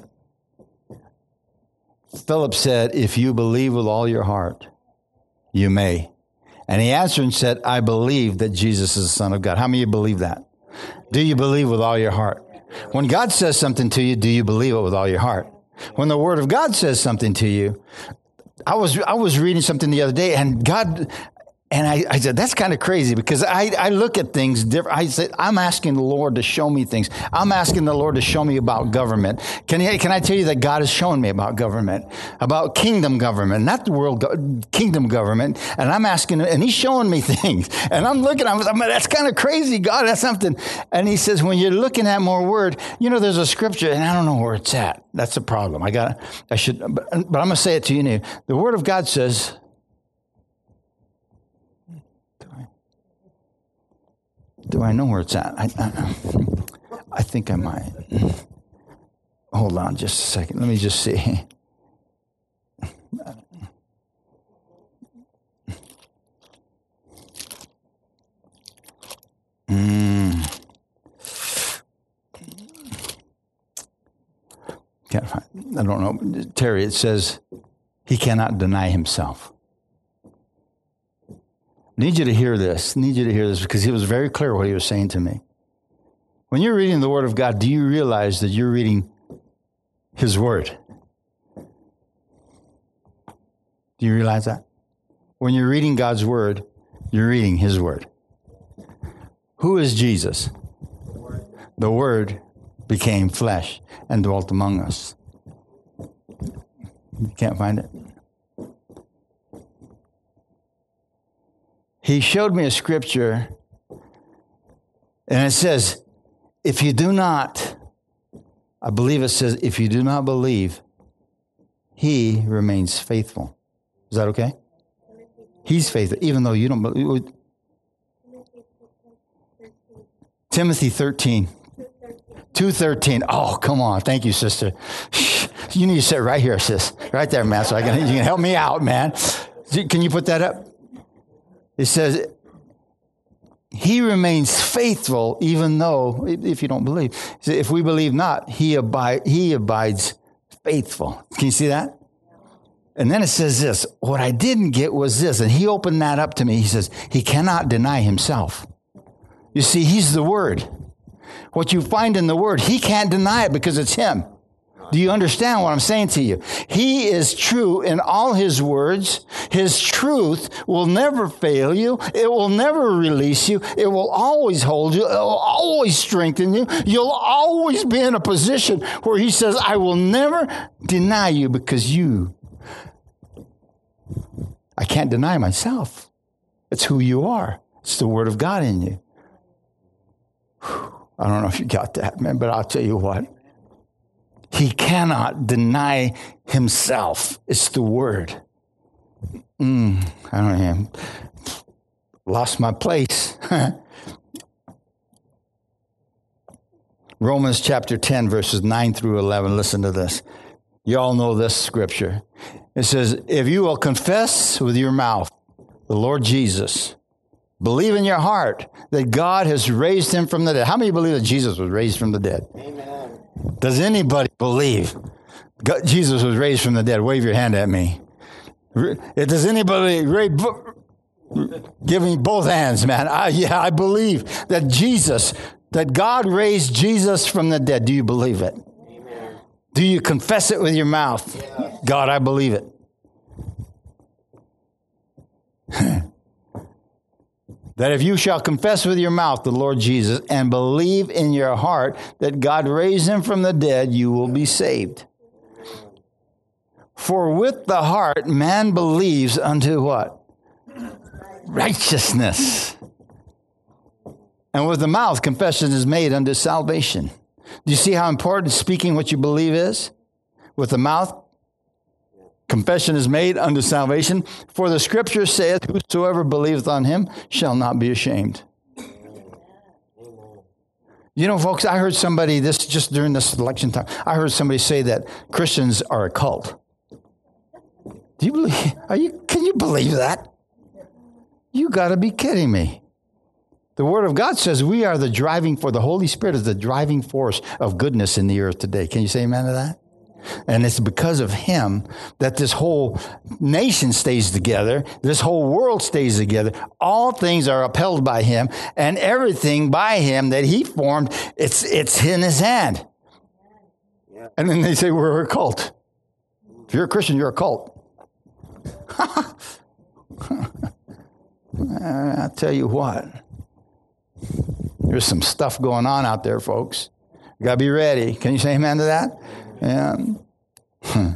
[SPEAKER 1] Philip said, if you believe with all your heart, you may. And he answered and said, I believe that Jesus is the Son of God. How many of you believe that? Do you believe with all your heart? When God says something to you, do you believe it with all your heart? When the Word of God says something to you, I was I was reading something the other day, and God... And I, I said, that's kind of crazy, because I, I look at things different. I said, I'm asking the Lord to show me things. I'm asking the Lord to show me about government. Can I, can I tell you that God has shown me about government, about kingdom government, not the world, kingdom government. And I'm asking, and he's showing me things. And I'm looking, I'm, I'm that's kind of crazy, God, that's something. And he says, when you're looking at more word, you know, there's a scripture, and I don't know where it's at. That's the problem. I got, I should, but, but I'm going to say it to you now. The Word of God says, do I know where it's at? I, I, I think I might. Hold on just a second. Let me just see. Mm. Can't find, I don't know. Terry, it says he cannot deny himself. Need you to hear this. Need you to hear this, because he was very clear what he was saying to me. When you're reading the Word of God, do you realize that you're reading his Word? Do you realize that? When you're reading God's Word, you're reading his Word. Who is Jesus? The Word, the Word became flesh and dwelt among us. You can't find it? He showed me a scripture, and it says, if you do not, I believe it says, if you do not believe, he remains faithful. Is that okay? He's faithful, even though you don't believe. Timothy thirteen. two thirteen. Oh, come on. Thank you, sister. You need to sit right here, sis. Right there, man, so I can, you can help me out, man. Can you put that up? It says, he remains faithful even though, if you don't believe. If we believe not, he, abide, he abides faithful. Can you see that? And then it says this. What I didn't get was this. And he opened that up to me. He says, he cannot deny himself. You see, he's the Word. What you find in the Word, he can't deny it because it's him. Do you understand what I'm saying to you? He is true in all his words. His truth will never fail you. It will never release you. It will always hold you. It will always strengthen you. You'll always be in a position where he says, I will never deny you, because you, I can't deny myself. It's who you are. It's the Word of God in you. Whew. I don't know if you got that, man, but I'll tell you what. He cannot deny himself. It's the Word. Mm, I don't know. Lost my place. Romans chapter ten, verses nine through eleven. Listen to this. You all know this scripture. It says, if you will confess with your mouth the Lord Jesus, believe in your heart that God has raised him from the dead. How many believe that Jesus was raised from the dead? Amen. Does anybody believe God, Jesus was raised from the dead? Wave your hand at me. Does anybody give me both hands, man? I, yeah, I believe that Jesus, that God raised Jesus from the dead. Do you believe it? Amen. Do you confess it with your mouth? Yeah. God, I believe it. that if you shall confess with your mouth the Lord Jesus and believe in your heart that God raised him from the dead, you will be saved. For with the heart man believes unto what? Righteousness. And with the mouth confession is made unto salvation. Do you see how important speaking what you believe is? With the mouth, confession is made unto salvation. For the scripture saith, whosoever believeth on him shall not be ashamed. You know, folks, I heard somebody, this just during this election time, I heard somebody say that Christians are a cult. Do you believe, are you, can you believe that? You got to be kidding me. The Word of God says we are the driving for the Holy Spirit is the driving force of goodness in the earth today. Can you say amen to that? And it's because of him that this whole nation stays together. This whole world stays together. All things are upheld by him, and everything by him that he formed, it's it's in his hand. Yeah. And then they say we're a cult. If you're a Christian, you're a cult. I'll tell you what. There's some stuff going on out there, folks. You got to be ready. Can you say amen to that? Yeah. Hmm.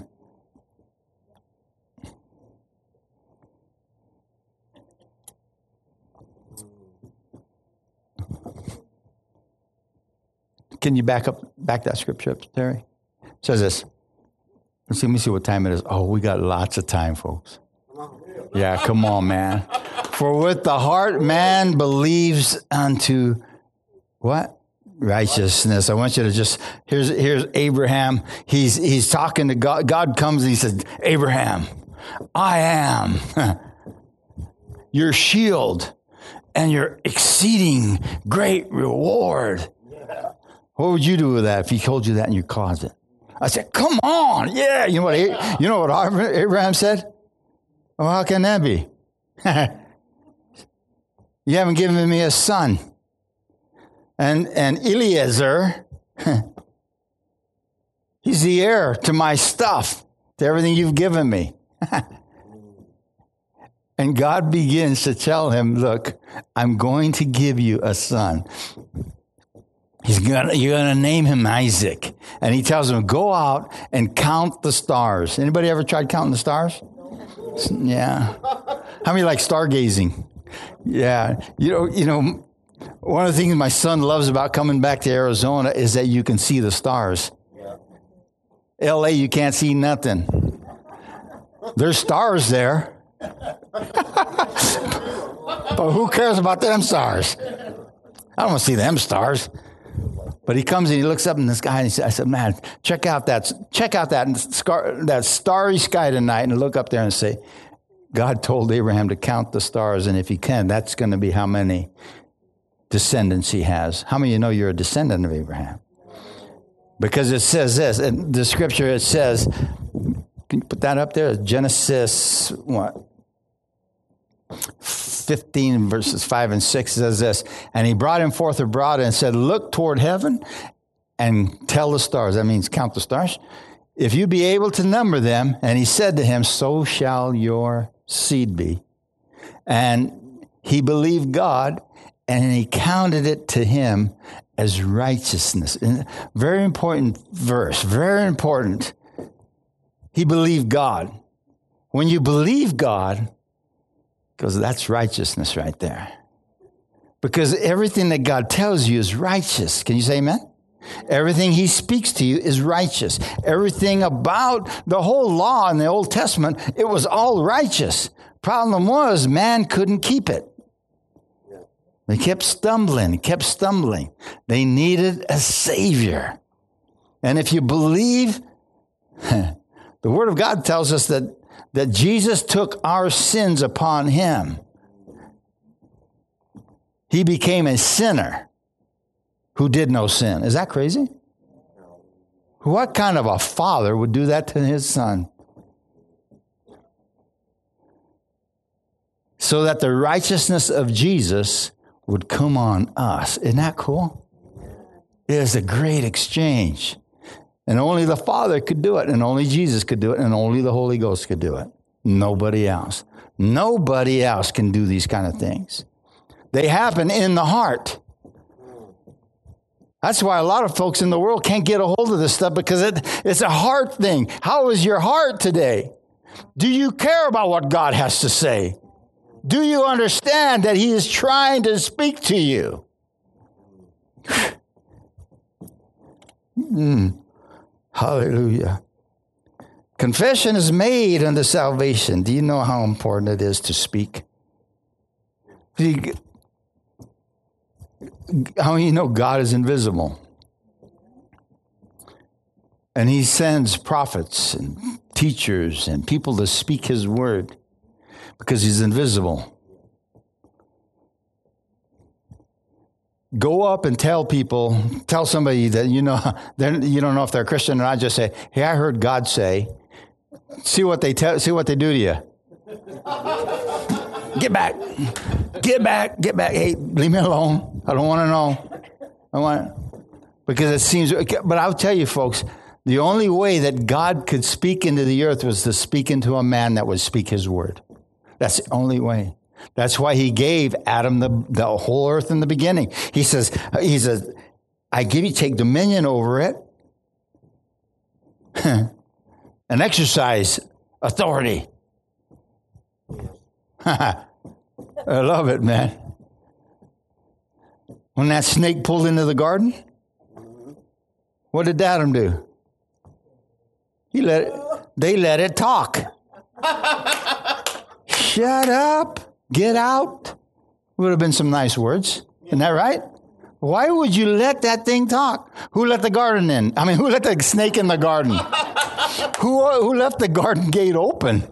[SPEAKER 1] Can you back up, back that scripture up, Terry? It says this. Let's see, let me see what time it is. Oh, we got lots of time, folks. Yeah, come on, man. For with the heart man believes unto what? Righteousness. I want you to just, here's here's Abraham. He's he's talking to God. God comes and he says, Abraham, I am your shield and your exceeding great reward. What would you do with that if he told you that in your closet? I said, come on. Yeah. You know what, you know what Abraham said? Well, how can that be? You haven't given me a son. And and Eliezer, he's the heir to my stuff, to everything you've given me. And God begins to tell him, look, I'm going to give you a son. He's gonna, you're going to name him Isaac. And he tells him, go out and count the stars. Anybody ever tried counting the stars? Yeah. How many like stargazing? Yeah. You know, you know, one of the things my son loves about coming back to Arizona is that you can see the stars. Yeah. L A, you can't see nothing. There's stars there. But who cares about them stars? I don't want to see them stars. But he comes and he looks up in the sky and he said, I said, man, check out that, check out that, scar, that starry sky tonight and look up there and say, God told Abraham to count the stars. And if he can, that's going to be how many descendants he has. How many of you know you're a descendant of Abraham? Because it says this, in the scripture, it says, can you put that up there? Genesis, what? fifteen verses five and six says this, and he brought him forth abroad and said, look toward heaven and tell the stars. That means count the stars. If you be able to number them. And he said to him, so shall your seed be. And he believed God, and he counted it to him as righteousness. And very important verse, very important. He believed God. When you believe God, because that's righteousness right there. Because everything that God tells you is righteous. Can you say amen? Everything he speaks to you is righteous. Everything about the whole law in the Old Testament, it was all righteous. Problem was, man couldn't keep it. They kept stumbling, kept stumbling. They needed a Savior. And if you believe, the Word of God tells us that that Jesus took our sins upon him. He became a sinner who did no sin. Is that crazy? What kind of a father would do that to his son? So that the righteousness of Jesus would come on us. Isn't that cool? It is a great exchange. And only the Father could do it, and only Jesus could do it, and only the Holy Ghost could do it. Nobody else. Nobody else can do these kind of things. They happen in the heart. That's why a lot of folks in the world can't get a hold of this stuff, because it, it's a heart thing. How is your heart today? Do you care about what God has to say? Do you understand that he is trying to speak to you? mm. Hallelujah. Confession is made unto salvation. Do you know how important it is to speak? See, how many of you know God is invisible? And he sends prophets and teachers and people to speak his word because he's invisible. Go up and tell people, tell somebody that you know, you don't know if they're a Christian or not, just say, hey, I heard God say. See what they tell, see what they do to you. Get back. Get back. Get back. Hey, leave me alone. I don't want to know. I want because it seems, but I'll tell you folks, the only way that God could speak into the earth was to speak into a man that would speak his word. That's the only way. That's why he gave Adam the, the whole earth in the beginning. He says, he says, I give you, take dominion over it and exercise authority. I love it, man. When that snake pulled into the garden, what did Adam do? He let it, they let it talk. Shut up. Get out. Would have been some nice words. Isn't that right? Why would you let that thing talk? Who let the garden in? I mean, who let the snake in the garden? who, who left the garden gate open?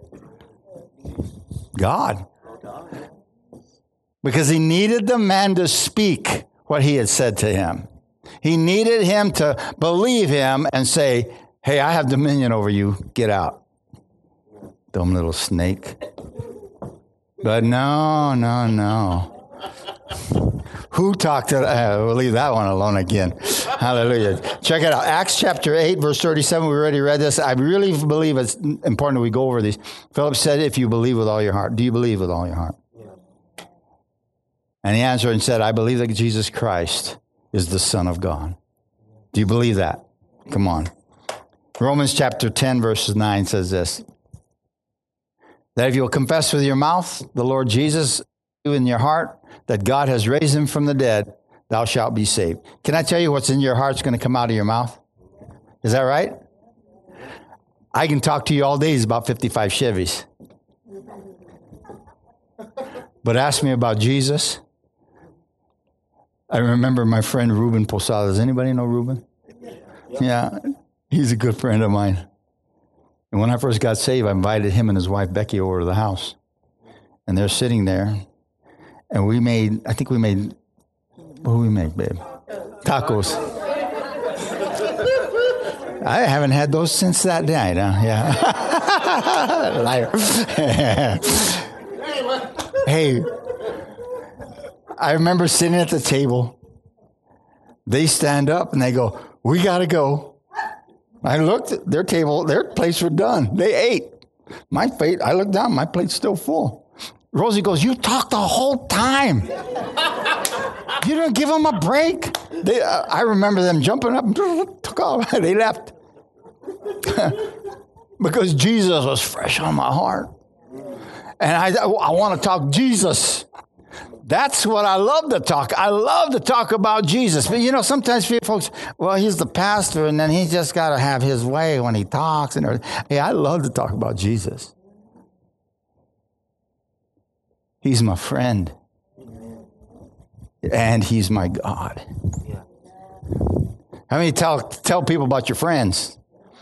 [SPEAKER 1] God. Because he needed the man to speak what he had said to him. He needed him to believe him and say, hey, I have dominion over you. Get out. Dumb little snake. But no, no, no. Who talked to, uh, we'll leave that one alone again. Hallelujah. Check it out. Acts chapter eight, verse thirty-seven. We already read this. I really believe it's important that we go over these. Philip said, if you believe with all your heart. Do you believe with all your heart? Yeah. And he answered and said, I believe that Jesus Christ is the Son of God. Do you believe that? Come on. Romans chapter ten, verse nine says this. That if you will confess with your mouth the Lord Jesus in your heart, that God has raised him from the dead, thou shalt be saved. Can I tell you what's in your heart's going to come out of your mouth? Is that right? I can talk to you all days about fifty-five Chevys. But ask me about Jesus. I remember my friend Ruben Posada. Does anybody know Ruben? Yeah, he's a good friend of mine. And when I first got saved, I invited him and his wife, Becky, over to the house. And they're sitting there. And we made, I think we made, what did we make, babe? Tacos. I haven't had those since that night, huh? Yeah. Liar. Hey, I remember sitting at the table. They stand up and they go, we got to go. I looked at their table, their plates were done. They ate. My plate, I looked down, my plate's still full. Rosie goes, you talked the whole time. You didn't give them a break. They, uh, I remember them jumping up and took off. They left. Because Jesus was fresh on my heart. And I, I want to talk Jesus. That's what I love to talk. I love to talk about Jesus. But, you know, sometimes folks, well, he's the pastor, and then he just got to have his way when he talks. And everything. Hey, I love to talk about Jesus. He's my friend. And he's my God. How many tell, tell people about your friends?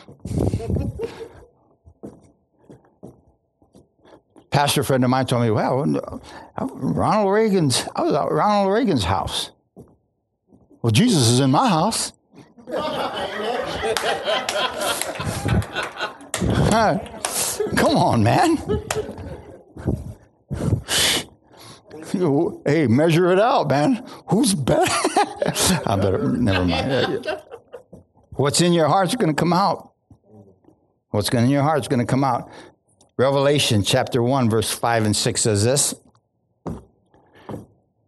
[SPEAKER 1] Pastor friend of mine told me, well, Ronald Reagan's, I was at Ronald Reagan's house. Well, Jesus is in my house. Come on, man. Hey, measure it out, man. Who's better? I better, never mind. What's in your heart's going to come out. What's in your heart's going to come out. Revelation chapter one, verse five and six says this.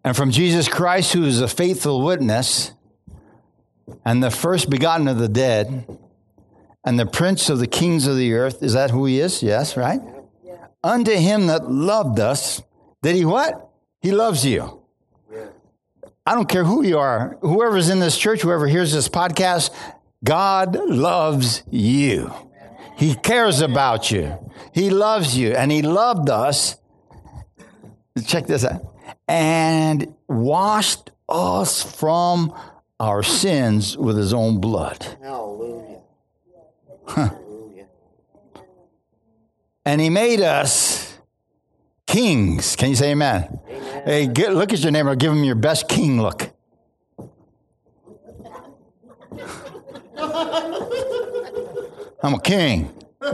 [SPEAKER 1] And from Jesus Christ, who is a faithful witness, and the first begotten of the dead, and the prince of the kings of the earth. Is that who he is? Yes, right? Yeah. Unto him that loved us, did he what? He loves you. Yeah. I don't care who you are. Whoever's in this church, whoever hears this podcast, God loves you. He cares about you. He loves you. And he loved us. Check this out. And washed us from our sins with his own blood.
[SPEAKER 6] Hallelujah.
[SPEAKER 1] Huh.
[SPEAKER 6] Hallelujah.
[SPEAKER 1] And he made us kings. Can you say amen?
[SPEAKER 6] Amen.
[SPEAKER 1] Hey, get, look at your neighbor. Give him your best king look. I'm a king.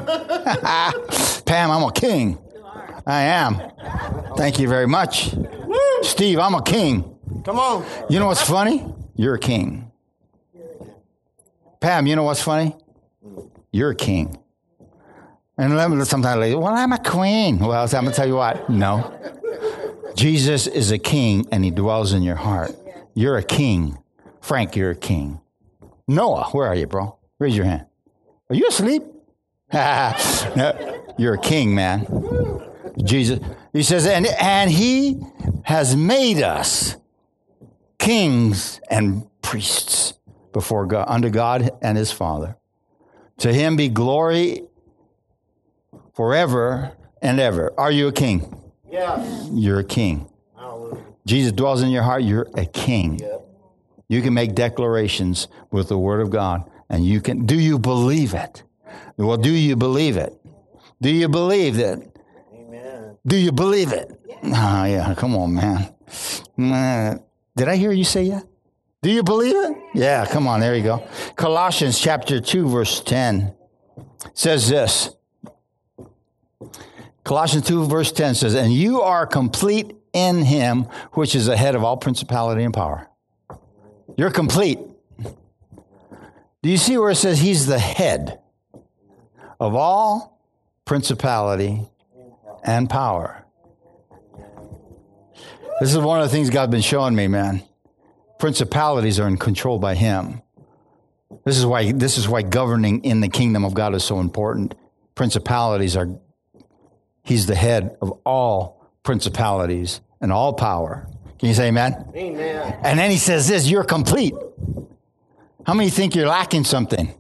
[SPEAKER 1] Pam, I'm a king. I am. Thank you very much.
[SPEAKER 6] Woo!
[SPEAKER 1] Steve, I'm a king.
[SPEAKER 6] Come on.
[SPEAKER 1] You know what's funny? You're a king. Pam, you know what's funny? You're a king. And sometimes like, well, I'm a queen. Well, I'm going to tell you what. No. Jesus is a king, and he dwells in your heart. You're a king. Frank, you're a king. Noah, where are you, bro? Raise your hand. Are you asleep? No, you're a king, man. Jesus, he says, and, and he has made us kings and priests before God, unto God and his Father. To him be glory forever and ever. Are you a king?
[SPEAKER 6] Yes.
[SPEAKER 1] You're a king.
[SPEAKER 6] Hallelujah.
[SPEAKER 1] Jesus dwells in your heart. You're a king.
[SPEAKER 6] Yep.
[SPEAKER 1] You can make declarations with the word of God, and you can. Do you believe it? Well, do you believe it? Do you believe that?
[SPEAKER 6] Amen.
[SPEAKER 1] Do you believe it? Oh, yeah. Come on, man. Uh, did I hear you say that? Do you believe it? Yeah, come on. There you go. Colossians chapter two, verse ten says this. Colossians two, verse ten says, and you are complete in him, which is the head of all principality and power. You're complete. Do you see where it says he's the head of all principality and power? This is one of the things God's been showing me, man. Principalities are in control by him. This is why this is why governing in the kingdom of God is so important. Principalities are, he's the head of all principalities and all power. Can you say amen?
[SPEAKER 6] Amen.
[SPEAKER 1] And then he says this, you're complete. How many think you're lacking something?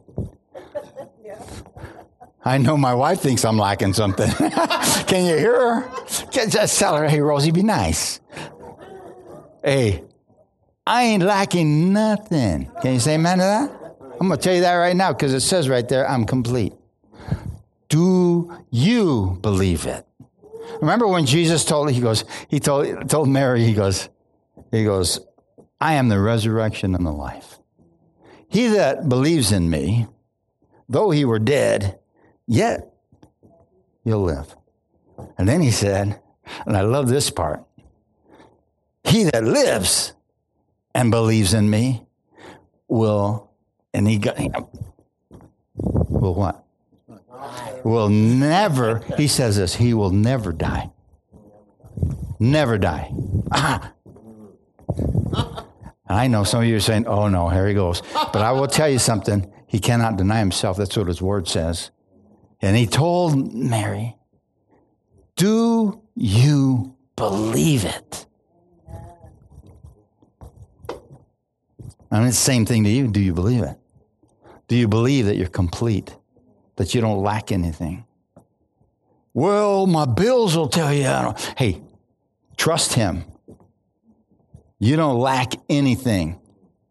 [SPEAKER 1] I know my wife thinks I'm lacking something. Can you hear her? Just tell her, hey, Rosie, be nice. Hey, I ain't lacking nothing. Can you say amen to that? I'm going to tell you that right now because it says right there, I'm complete. Do you believe it? Remember when Jesus told, he goes, he told, told Mary, he goes, he goes, I am the resurrection and the life. He that believes in me, though he were dead, yet he'll live. And then he said, and I love this part, he that lives and believes in me will, and he got, will what? Will never, he says this, he will never die. Never die. Ah. I know some of you are saying, oh no, here he goes. But I will tell you something, he cannot deny himself. That's what his word says. And he told Mary, do you believe it? I mean, it's the same thing to you. Do you believe it? Do you believe that you're complete? That you don't lack anything? Well, my bills will tell you. I don't. Hey, trust him. You don't lack anything.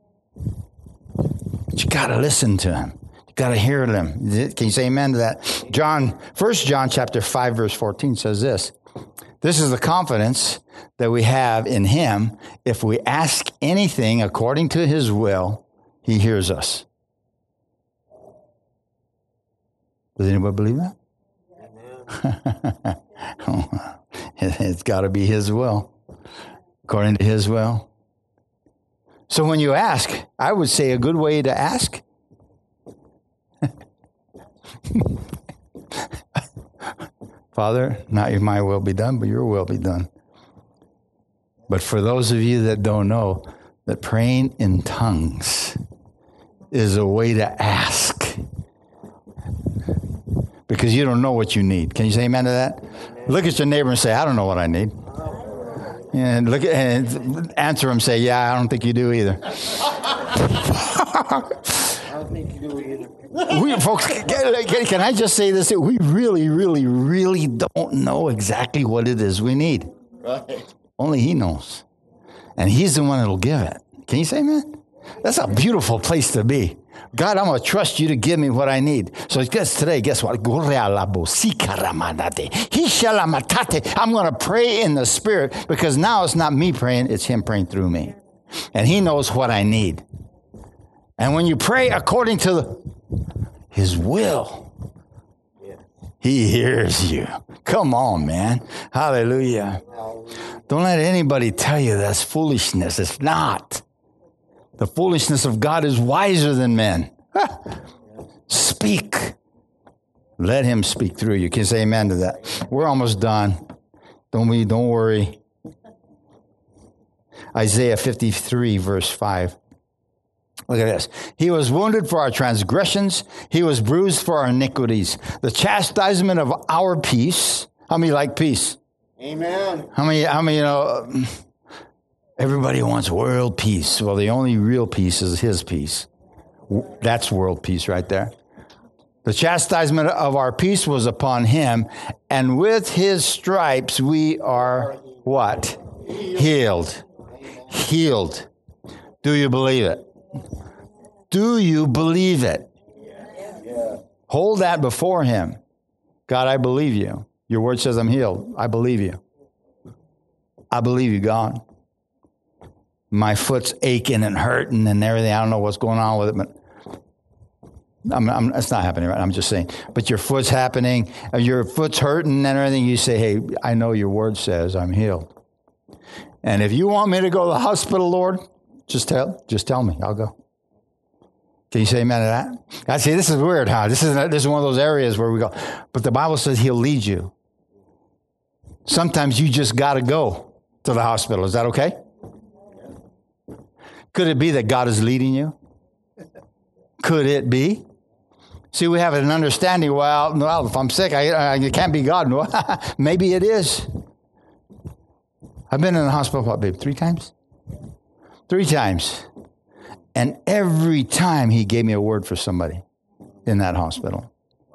[SPEAKER 1] But you got to listen to him. You got to hear them. Can you say amen to that? John, First John chapter five, verse fourteen says this. This is the confidence that we have in him. If we ask anything according to his will, he hears us. Does anybody believe that? It's got to be his will, according to his will. So when you ask, I would say a good way to ask, Father, not my will be done, but your will be done. But for those of you that don't know, that praying in tongues is a way to ask. Because you don't know what you need. Can you say amen to that? Look at your neighbor and say, I don't know what I need. And look at, and answer him, say, yeah, I don't think you do either.
[SPEAKER 6] I don't think you do either.
[SPEAKER 1] We, folks, can, can I just say this? We really, really, really don't know exactly what it is we need.
[SPEAKER 6] Right.
[SPEAKER 1] Only he knows. And he's the one that'll give it. Can you say amen? That's a beautiful place to be. God, I'm going to trust you to give me what I need. So guess today, guess what? I'm going to pray in the Spirit because now it's not me praying, it's him praying through me. And he knows what I need. And when you pray according to the, his will, he hears you. Come on, man. Hallelujah. Don't let anybody tell you that's foolishness. It's not. The foolishness of God is wiser than men. Speak. Let him speak through you. Can you say amen to that? We're almost done. Don't we? Don't worry. Isaiah fifty-three, verse five. Look at this. He was wounded for our transgressions. He was bruised for our iniquities. The chastisement of our peace. How many like peace?
[SPEAKER 6] Amen.
[SPEAKER 1] How many, how many, you know, everybody wants world peace. Well, the only real peace is his peace. That's world peace right there. The chastisement of our peace was upon him, and with his stripes we are what? Healed. Healed. Do you believe it? Do you believe it? Hold that before him. God, I believe you. Your word says I'm healed. I believe you. I believe you, God. My foot's aching and hurting and everything. I don't know what's going on with it, but I'm, I'm, it's not happening right. I'm just saying. But your foot's happening. Your foot's hurting and everything. You say, hey, I know your word says I'm healed. And if you want me to go to the hospital, Lord, just tell, just tell me. I'll go. Can you say amen to that? I see, this is weird, huh? This is, this is one of those areas where we go. But the Bible says he'll lead you. Sometimes you just got to go to the hospital. Is that okay? Could it be that God is leading you? Could it be? See, we have an understanding, well, well if I'm sick, I, I, it can't be God. No, maybe it is. I've been in the hospital, what, babe, three times? Three times. And every time he gave me a word for somebody in that hospital.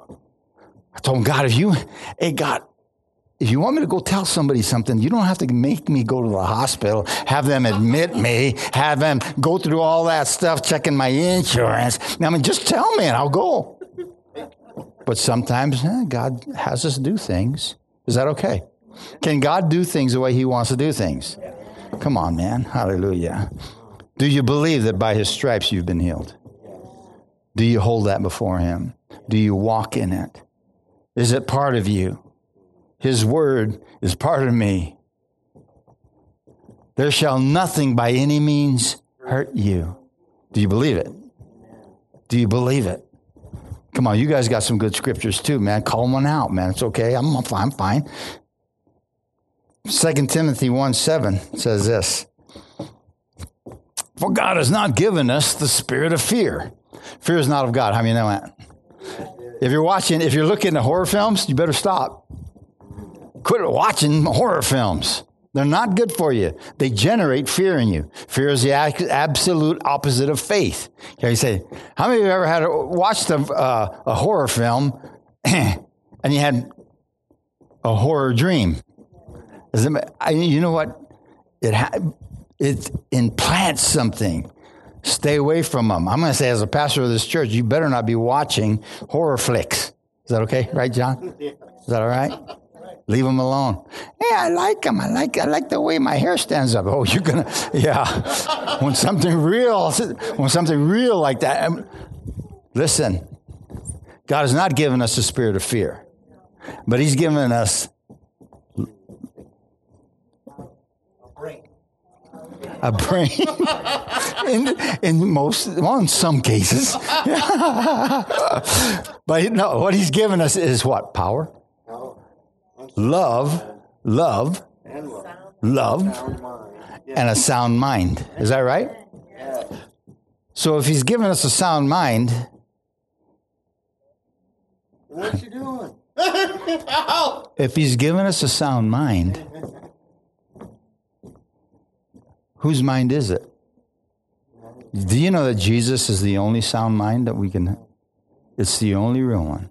[SPEAKER 1] I told him, God, if you, hey, God, if you want me to go tell somebody something, you don't have to make me go to the hospital, have them admit me, have them go through all that stuff, checking my insurance. I mean, just tell me and I'll go. But sometimes eh, God has us do things. Is that okay? Can God do things the way he wants to do things? Come on, man. Hallelujah. Do you believe that by his stripes you've been healed? Do you hold that before him? Do you walk in it? Is it part of you? His word is part of me. There shall nothing by any means hurt you. Do you believe it? Do you believe it? Come on, you guys got some good scriptures too, man. Call one out, man. It's okay. I'm, I'm fine. Second Timothy one seven says this. For God has not given us the spirit of fear. Fear is not of God. How many know that? If you're watching, if you're looking at horror films, you better stop. Quit watching horror films. They're not good for you. They generate fear in you. Fear is the absolute opposite of faith. Okay, you say, how many of you ever had a, watched a, uh, a horror film and you had a horror dream? You know what? It ha- it implants something. Stay away from them. I'm going to say, as a pastor of this church, you better not be watching horror flicks. Is that okay? Right, John? Is that all right? Leave them alone. Yeah, I like them. I like I like the way my hair stands up. Oh, you're going to, yeah. When something real, when something real like that. Um, listen, God has not given us a spirit of fear, but he's given us a brain. in, in most, well, in some cases. But no, what he's given us is what? Power? Love, love, love, and a sound mind. Is that right? So if he's given us a sound mind,
[SPEAKER 6] What you doing?
[SPEAKER 1] if he's given us a sound mind, whose mind is it? Do you know that Jesus is the only sound mind that we can, it's the only real one.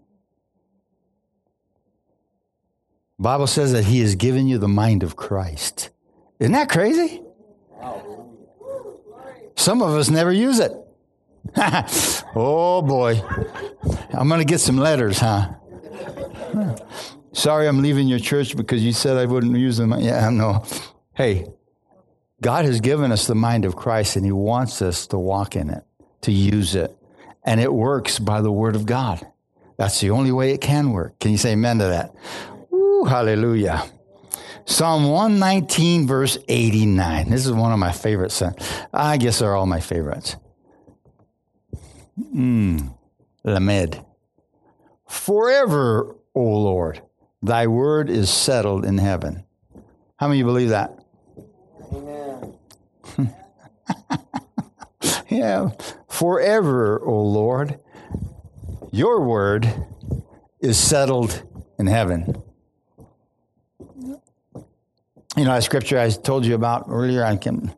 [SPEAKER 1] The Bible says that he has given you the mind of Christ. Isn't that crazy? Some of us never use it. Oh boy. I'm going to get some letters, huh? Sorry, I'm leaving your church because you said I wouldn't use them. Yeah, no. Hey, God has given us the mind of Christ, and he wants us to walk in it, to use it. And it works by the word of God. That's the only way it can work. Can you say amen to that? Woo, hallelujah. Psalm one nineteen, verse eighty-nine. This is one of my favorites. I guess they're all my favorites. Mm, Lamed. Forever, O Lord, thy word is settled in heaven. How many of you believe that?
[SPEAKER 6] Amen.
[SPEAKER 1] Yeah. Forever, O Lord, your word is settled in heaven. You know, that scripture I told you about earlier, I can...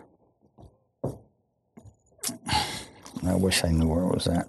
[SPEAKER 1] I wish I knew where it was at.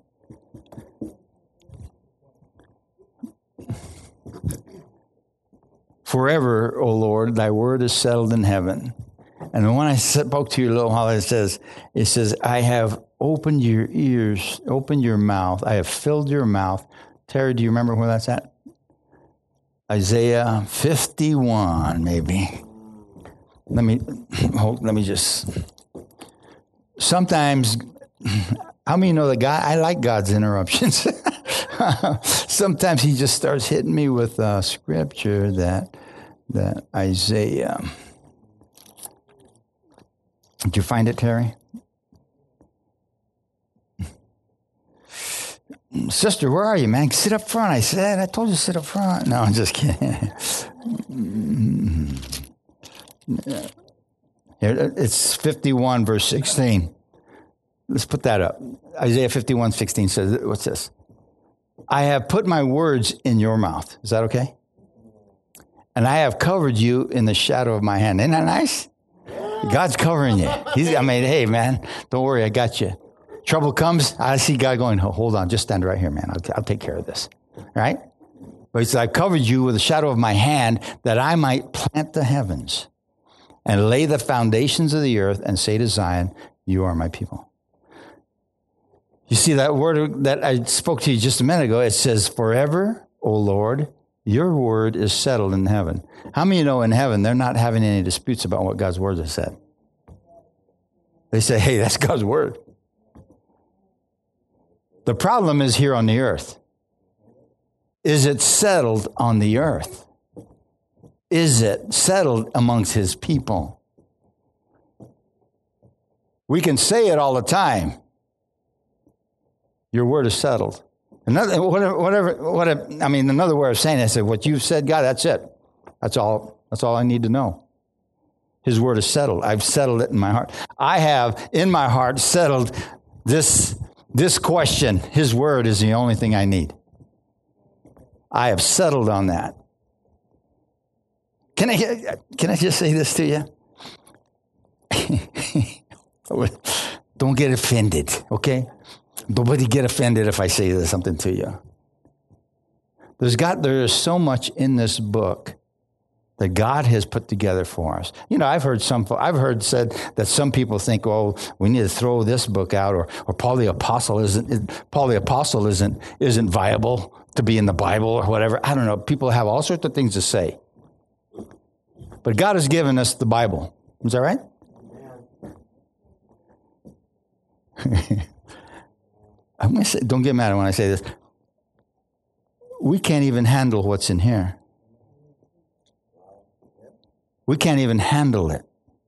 [SPEAKER 1] Forever, O Lord, thy word is settled in heaven. And when I spoke to you a little while, it says, it says, I have opened your ears, opened your mouth. I have filled your mouth. Terry, do you remember where that's at? Isaiah fifty-one, maybe. Let me, hold, let me just, sometimes, how many know that God, I like God's interruptions. Sometimes he just starts hitting me with uh, scripture that, that Isaiah. Did you find it, Terry? Sister, where are you, man? Sit up front. I said, I told you to sit up front. No, I'm just kidding. Here, it's fifty-one, verse sixteen. Let's put that up. Isaiah fifty-one, sixteen says, what's this? I have put my words in your mouth. Is that okay? And I have covered you in the shadow of my hand. Isn't that nice? God's covering you. He's, I mean, hey, man, don't worry. I got you. Trouble comes, I see God going, oh, hold on, just stand right here, man. I'll, t- I'll take care of this. Right? But he said, I've covered you with the shadow of my hand that I might plant the heavens and lay the foundations of the earth and say to Zion, you are my people. You see that word that I spoke to you just a minute ago? It says, forever, O Lord, your word is settled in heaven. How many of you know in heaven they're not having any disputes about what God's word has said? They say, hey, that's God's word. The problem is here on the earth. Is it settled on the earth? Is it settled amongst his people? We can say it all the time. Your word is settled. Another, whatever, whatever, whatever. I mean, another way of saying it, I said, what you've said, God, that's it. That's all. That's all I need to know. His word is settled. I've settled it in my heart. I have in my heart settled this. This question, his word is the only thing I need. I have settled on that. Can I, can I just say this to you? Don't get offended, okay? Nobody get offended if I say this, something to you. There's got, there is so much in this book that God has put together for us. You know, I've heard some, I've heard said that some people think, oh, we need to throw this book out, or, or Paul the Apostle isn't, Paul the Apostle isn't, isn't viable to be in the Bible or whatever. I don't know. People have all sorts of things to say. But God has given us the Bible. Is that right? I'm going to say, don't get mad when I say this. We can't even handle what's in here. We can't even handle it.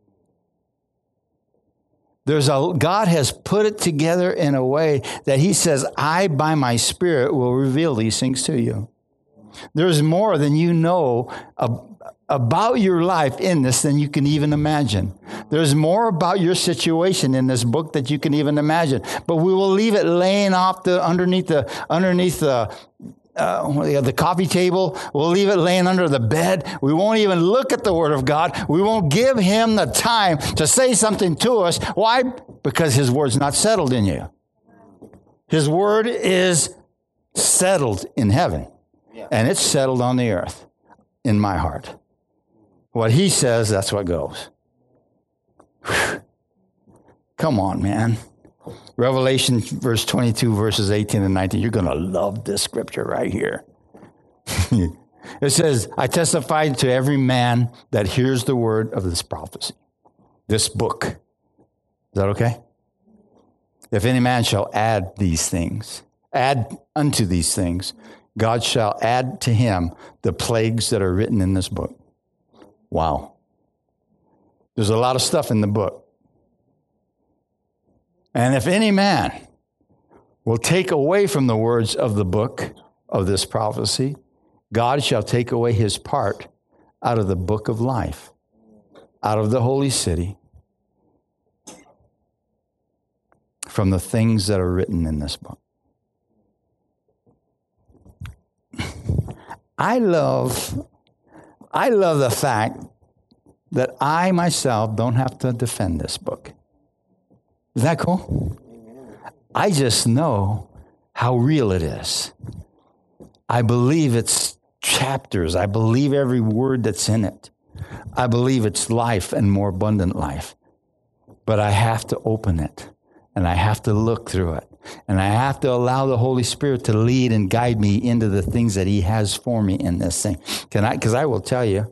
[SPEAKER 1] There's a, God has put it together in a way that he says, I, by my Spirit, will reveal these things to you. There's more than you know ab- about your life in this than you can even imagine. There's more about your situation in this book that you can even imagine. But we will leave it laying off the underneath the underneath the uh, the coffee table. We'll leave it laying under the bed. We won't even look at the Word of God. We won't give Him the time to say something to us. Why? Because His Word's not settled in you. His Word is settled in heaven, and it's settled on the earth in my heart. What He says, that's what goes. Whew. Come on, man. Revelation verse twenty-two, verses eighteen and nineteen. You're going to love this scripture right here. It says, I testify to every man that hears the word of this prophecy, this book. Is that okay? If any man shall add these things, add unto these things, God shall add to him the plagues that are written in this book. Wow. There's a lot of stuff in the book. And if any man will take away from the words of the book of this prophecy, God shall take away his part out of the book of life, out of the holy city, from the things that are written in this book. I love, I love the fact that I myself don't have to defend this book. Is that cool? I just know how real it is. I believe it's chapters. I believe every word that's in it. I believe it's life and more abundant life. But I have to open it, and I have to look through it, and I have to allow the Holy Spirit to lead and guide me into the things that He has for me in this thing. Can I? Because I will tell you,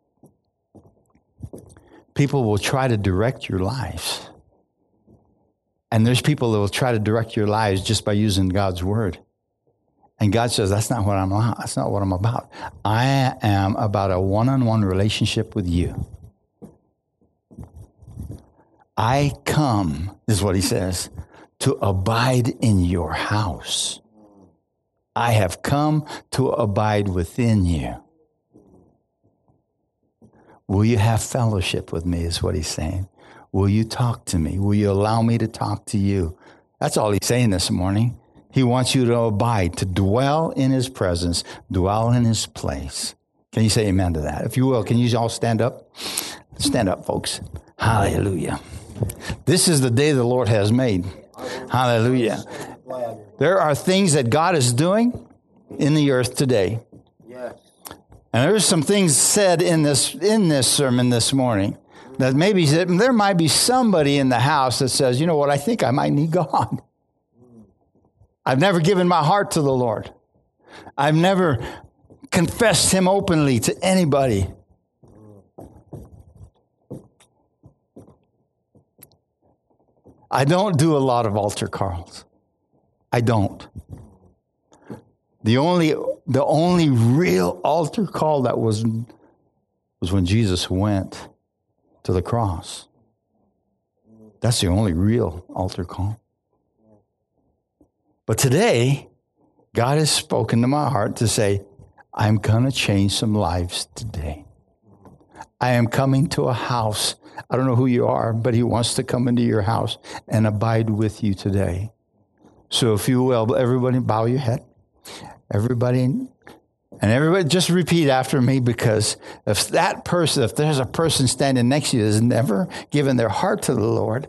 [SPEAKER 1] people will try to direct your lives. And there's people that will try to direct your lives just by using God's word. And God says, that's not what I'm about. That's not what I'm about. I am about a one-on-one relationship with you. I come, this is what He says, to abide in your house. I have come to abide within you. Will you have fellowship with me, is what He's saying. Will you talk to me? Will you allow me to talk to you? That's all He's saying this morning. He wants you to abide, to dwell in His presence, dwell in His place. Can you say amen to that? If you will, can you all stand up? Stand up, folks. Hallelujah. This is the day the Lord has made. Hallelujah. There are things that God is doing in the earth today. And there's some things said in this in this sermon this morning that maybe there might be somebody in the house that says, you know what, I think I might need God. I've never given my heart to the Lord. I've never confessed Him openly to anybody. I don't do a lot of altar calls. I don't. The only the only real altar call that was was when Jesus went to the cross. That's the only real altar call. But today, God has spoken to my heart to say, I'm going to change some lives today. I am coming to a house. I don't know who you are, but He wants to come into your house and abide with you today. So if you will, everybody bow your head. Everybody, and everybody just repeat after me, because if that person, if there's a person standing next to you that's never given their heart to the Lord,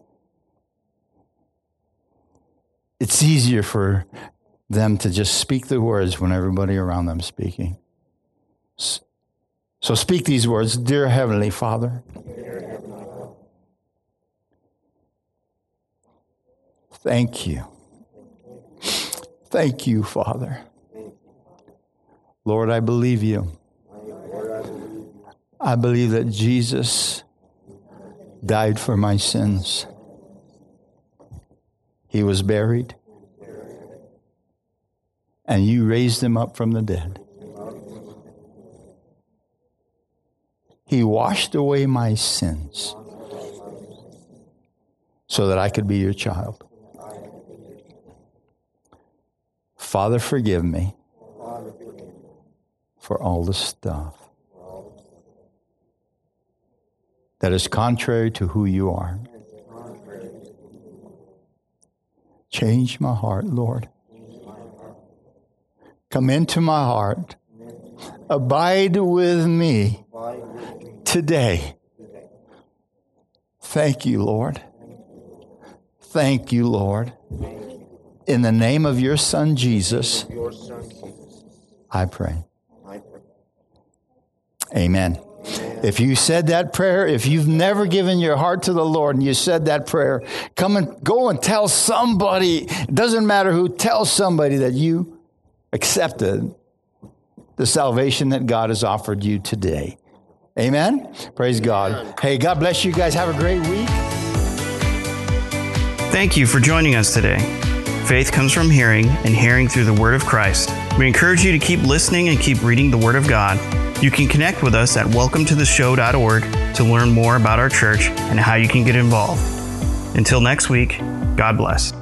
[SPEAKER 1] it's easier for them to just speak the words when everybody around them is speaking. So speak these words. Dear Heavenly Father, thank you. Thank you, Father. Lord, I believe you. I believe that Jesus died for my sins. He was buried, and you raised Him up from the dead. He washed away my sins so that I could be your child. Father, forgive me for all the stuff that is contrary to who you are. Change my heart, Lord. Come into my heart. Abide with me today. Thank you, Lord. Thank you, Lord. In the name of your Son, Jesus, I pray. Amen. If you said that prayer, if you've never given your heart to the Lord and you said that prayer, come and go and tell somebody. It doesn't matter who. Tell somebody that you accepted the salvation that God has offered you today. Amen? Praise God. Hey, God bless you guys. Have a great week.
[SPEAKER 7] Thank you for joining us today. Faith comes from hearing, and hearing through the Word of Christ. We encourage you to keep listening and keep reading the Word of God. You can connect with us at welcome to the show dot org to learn more about our church and how you can get involved. Until next week, God bless.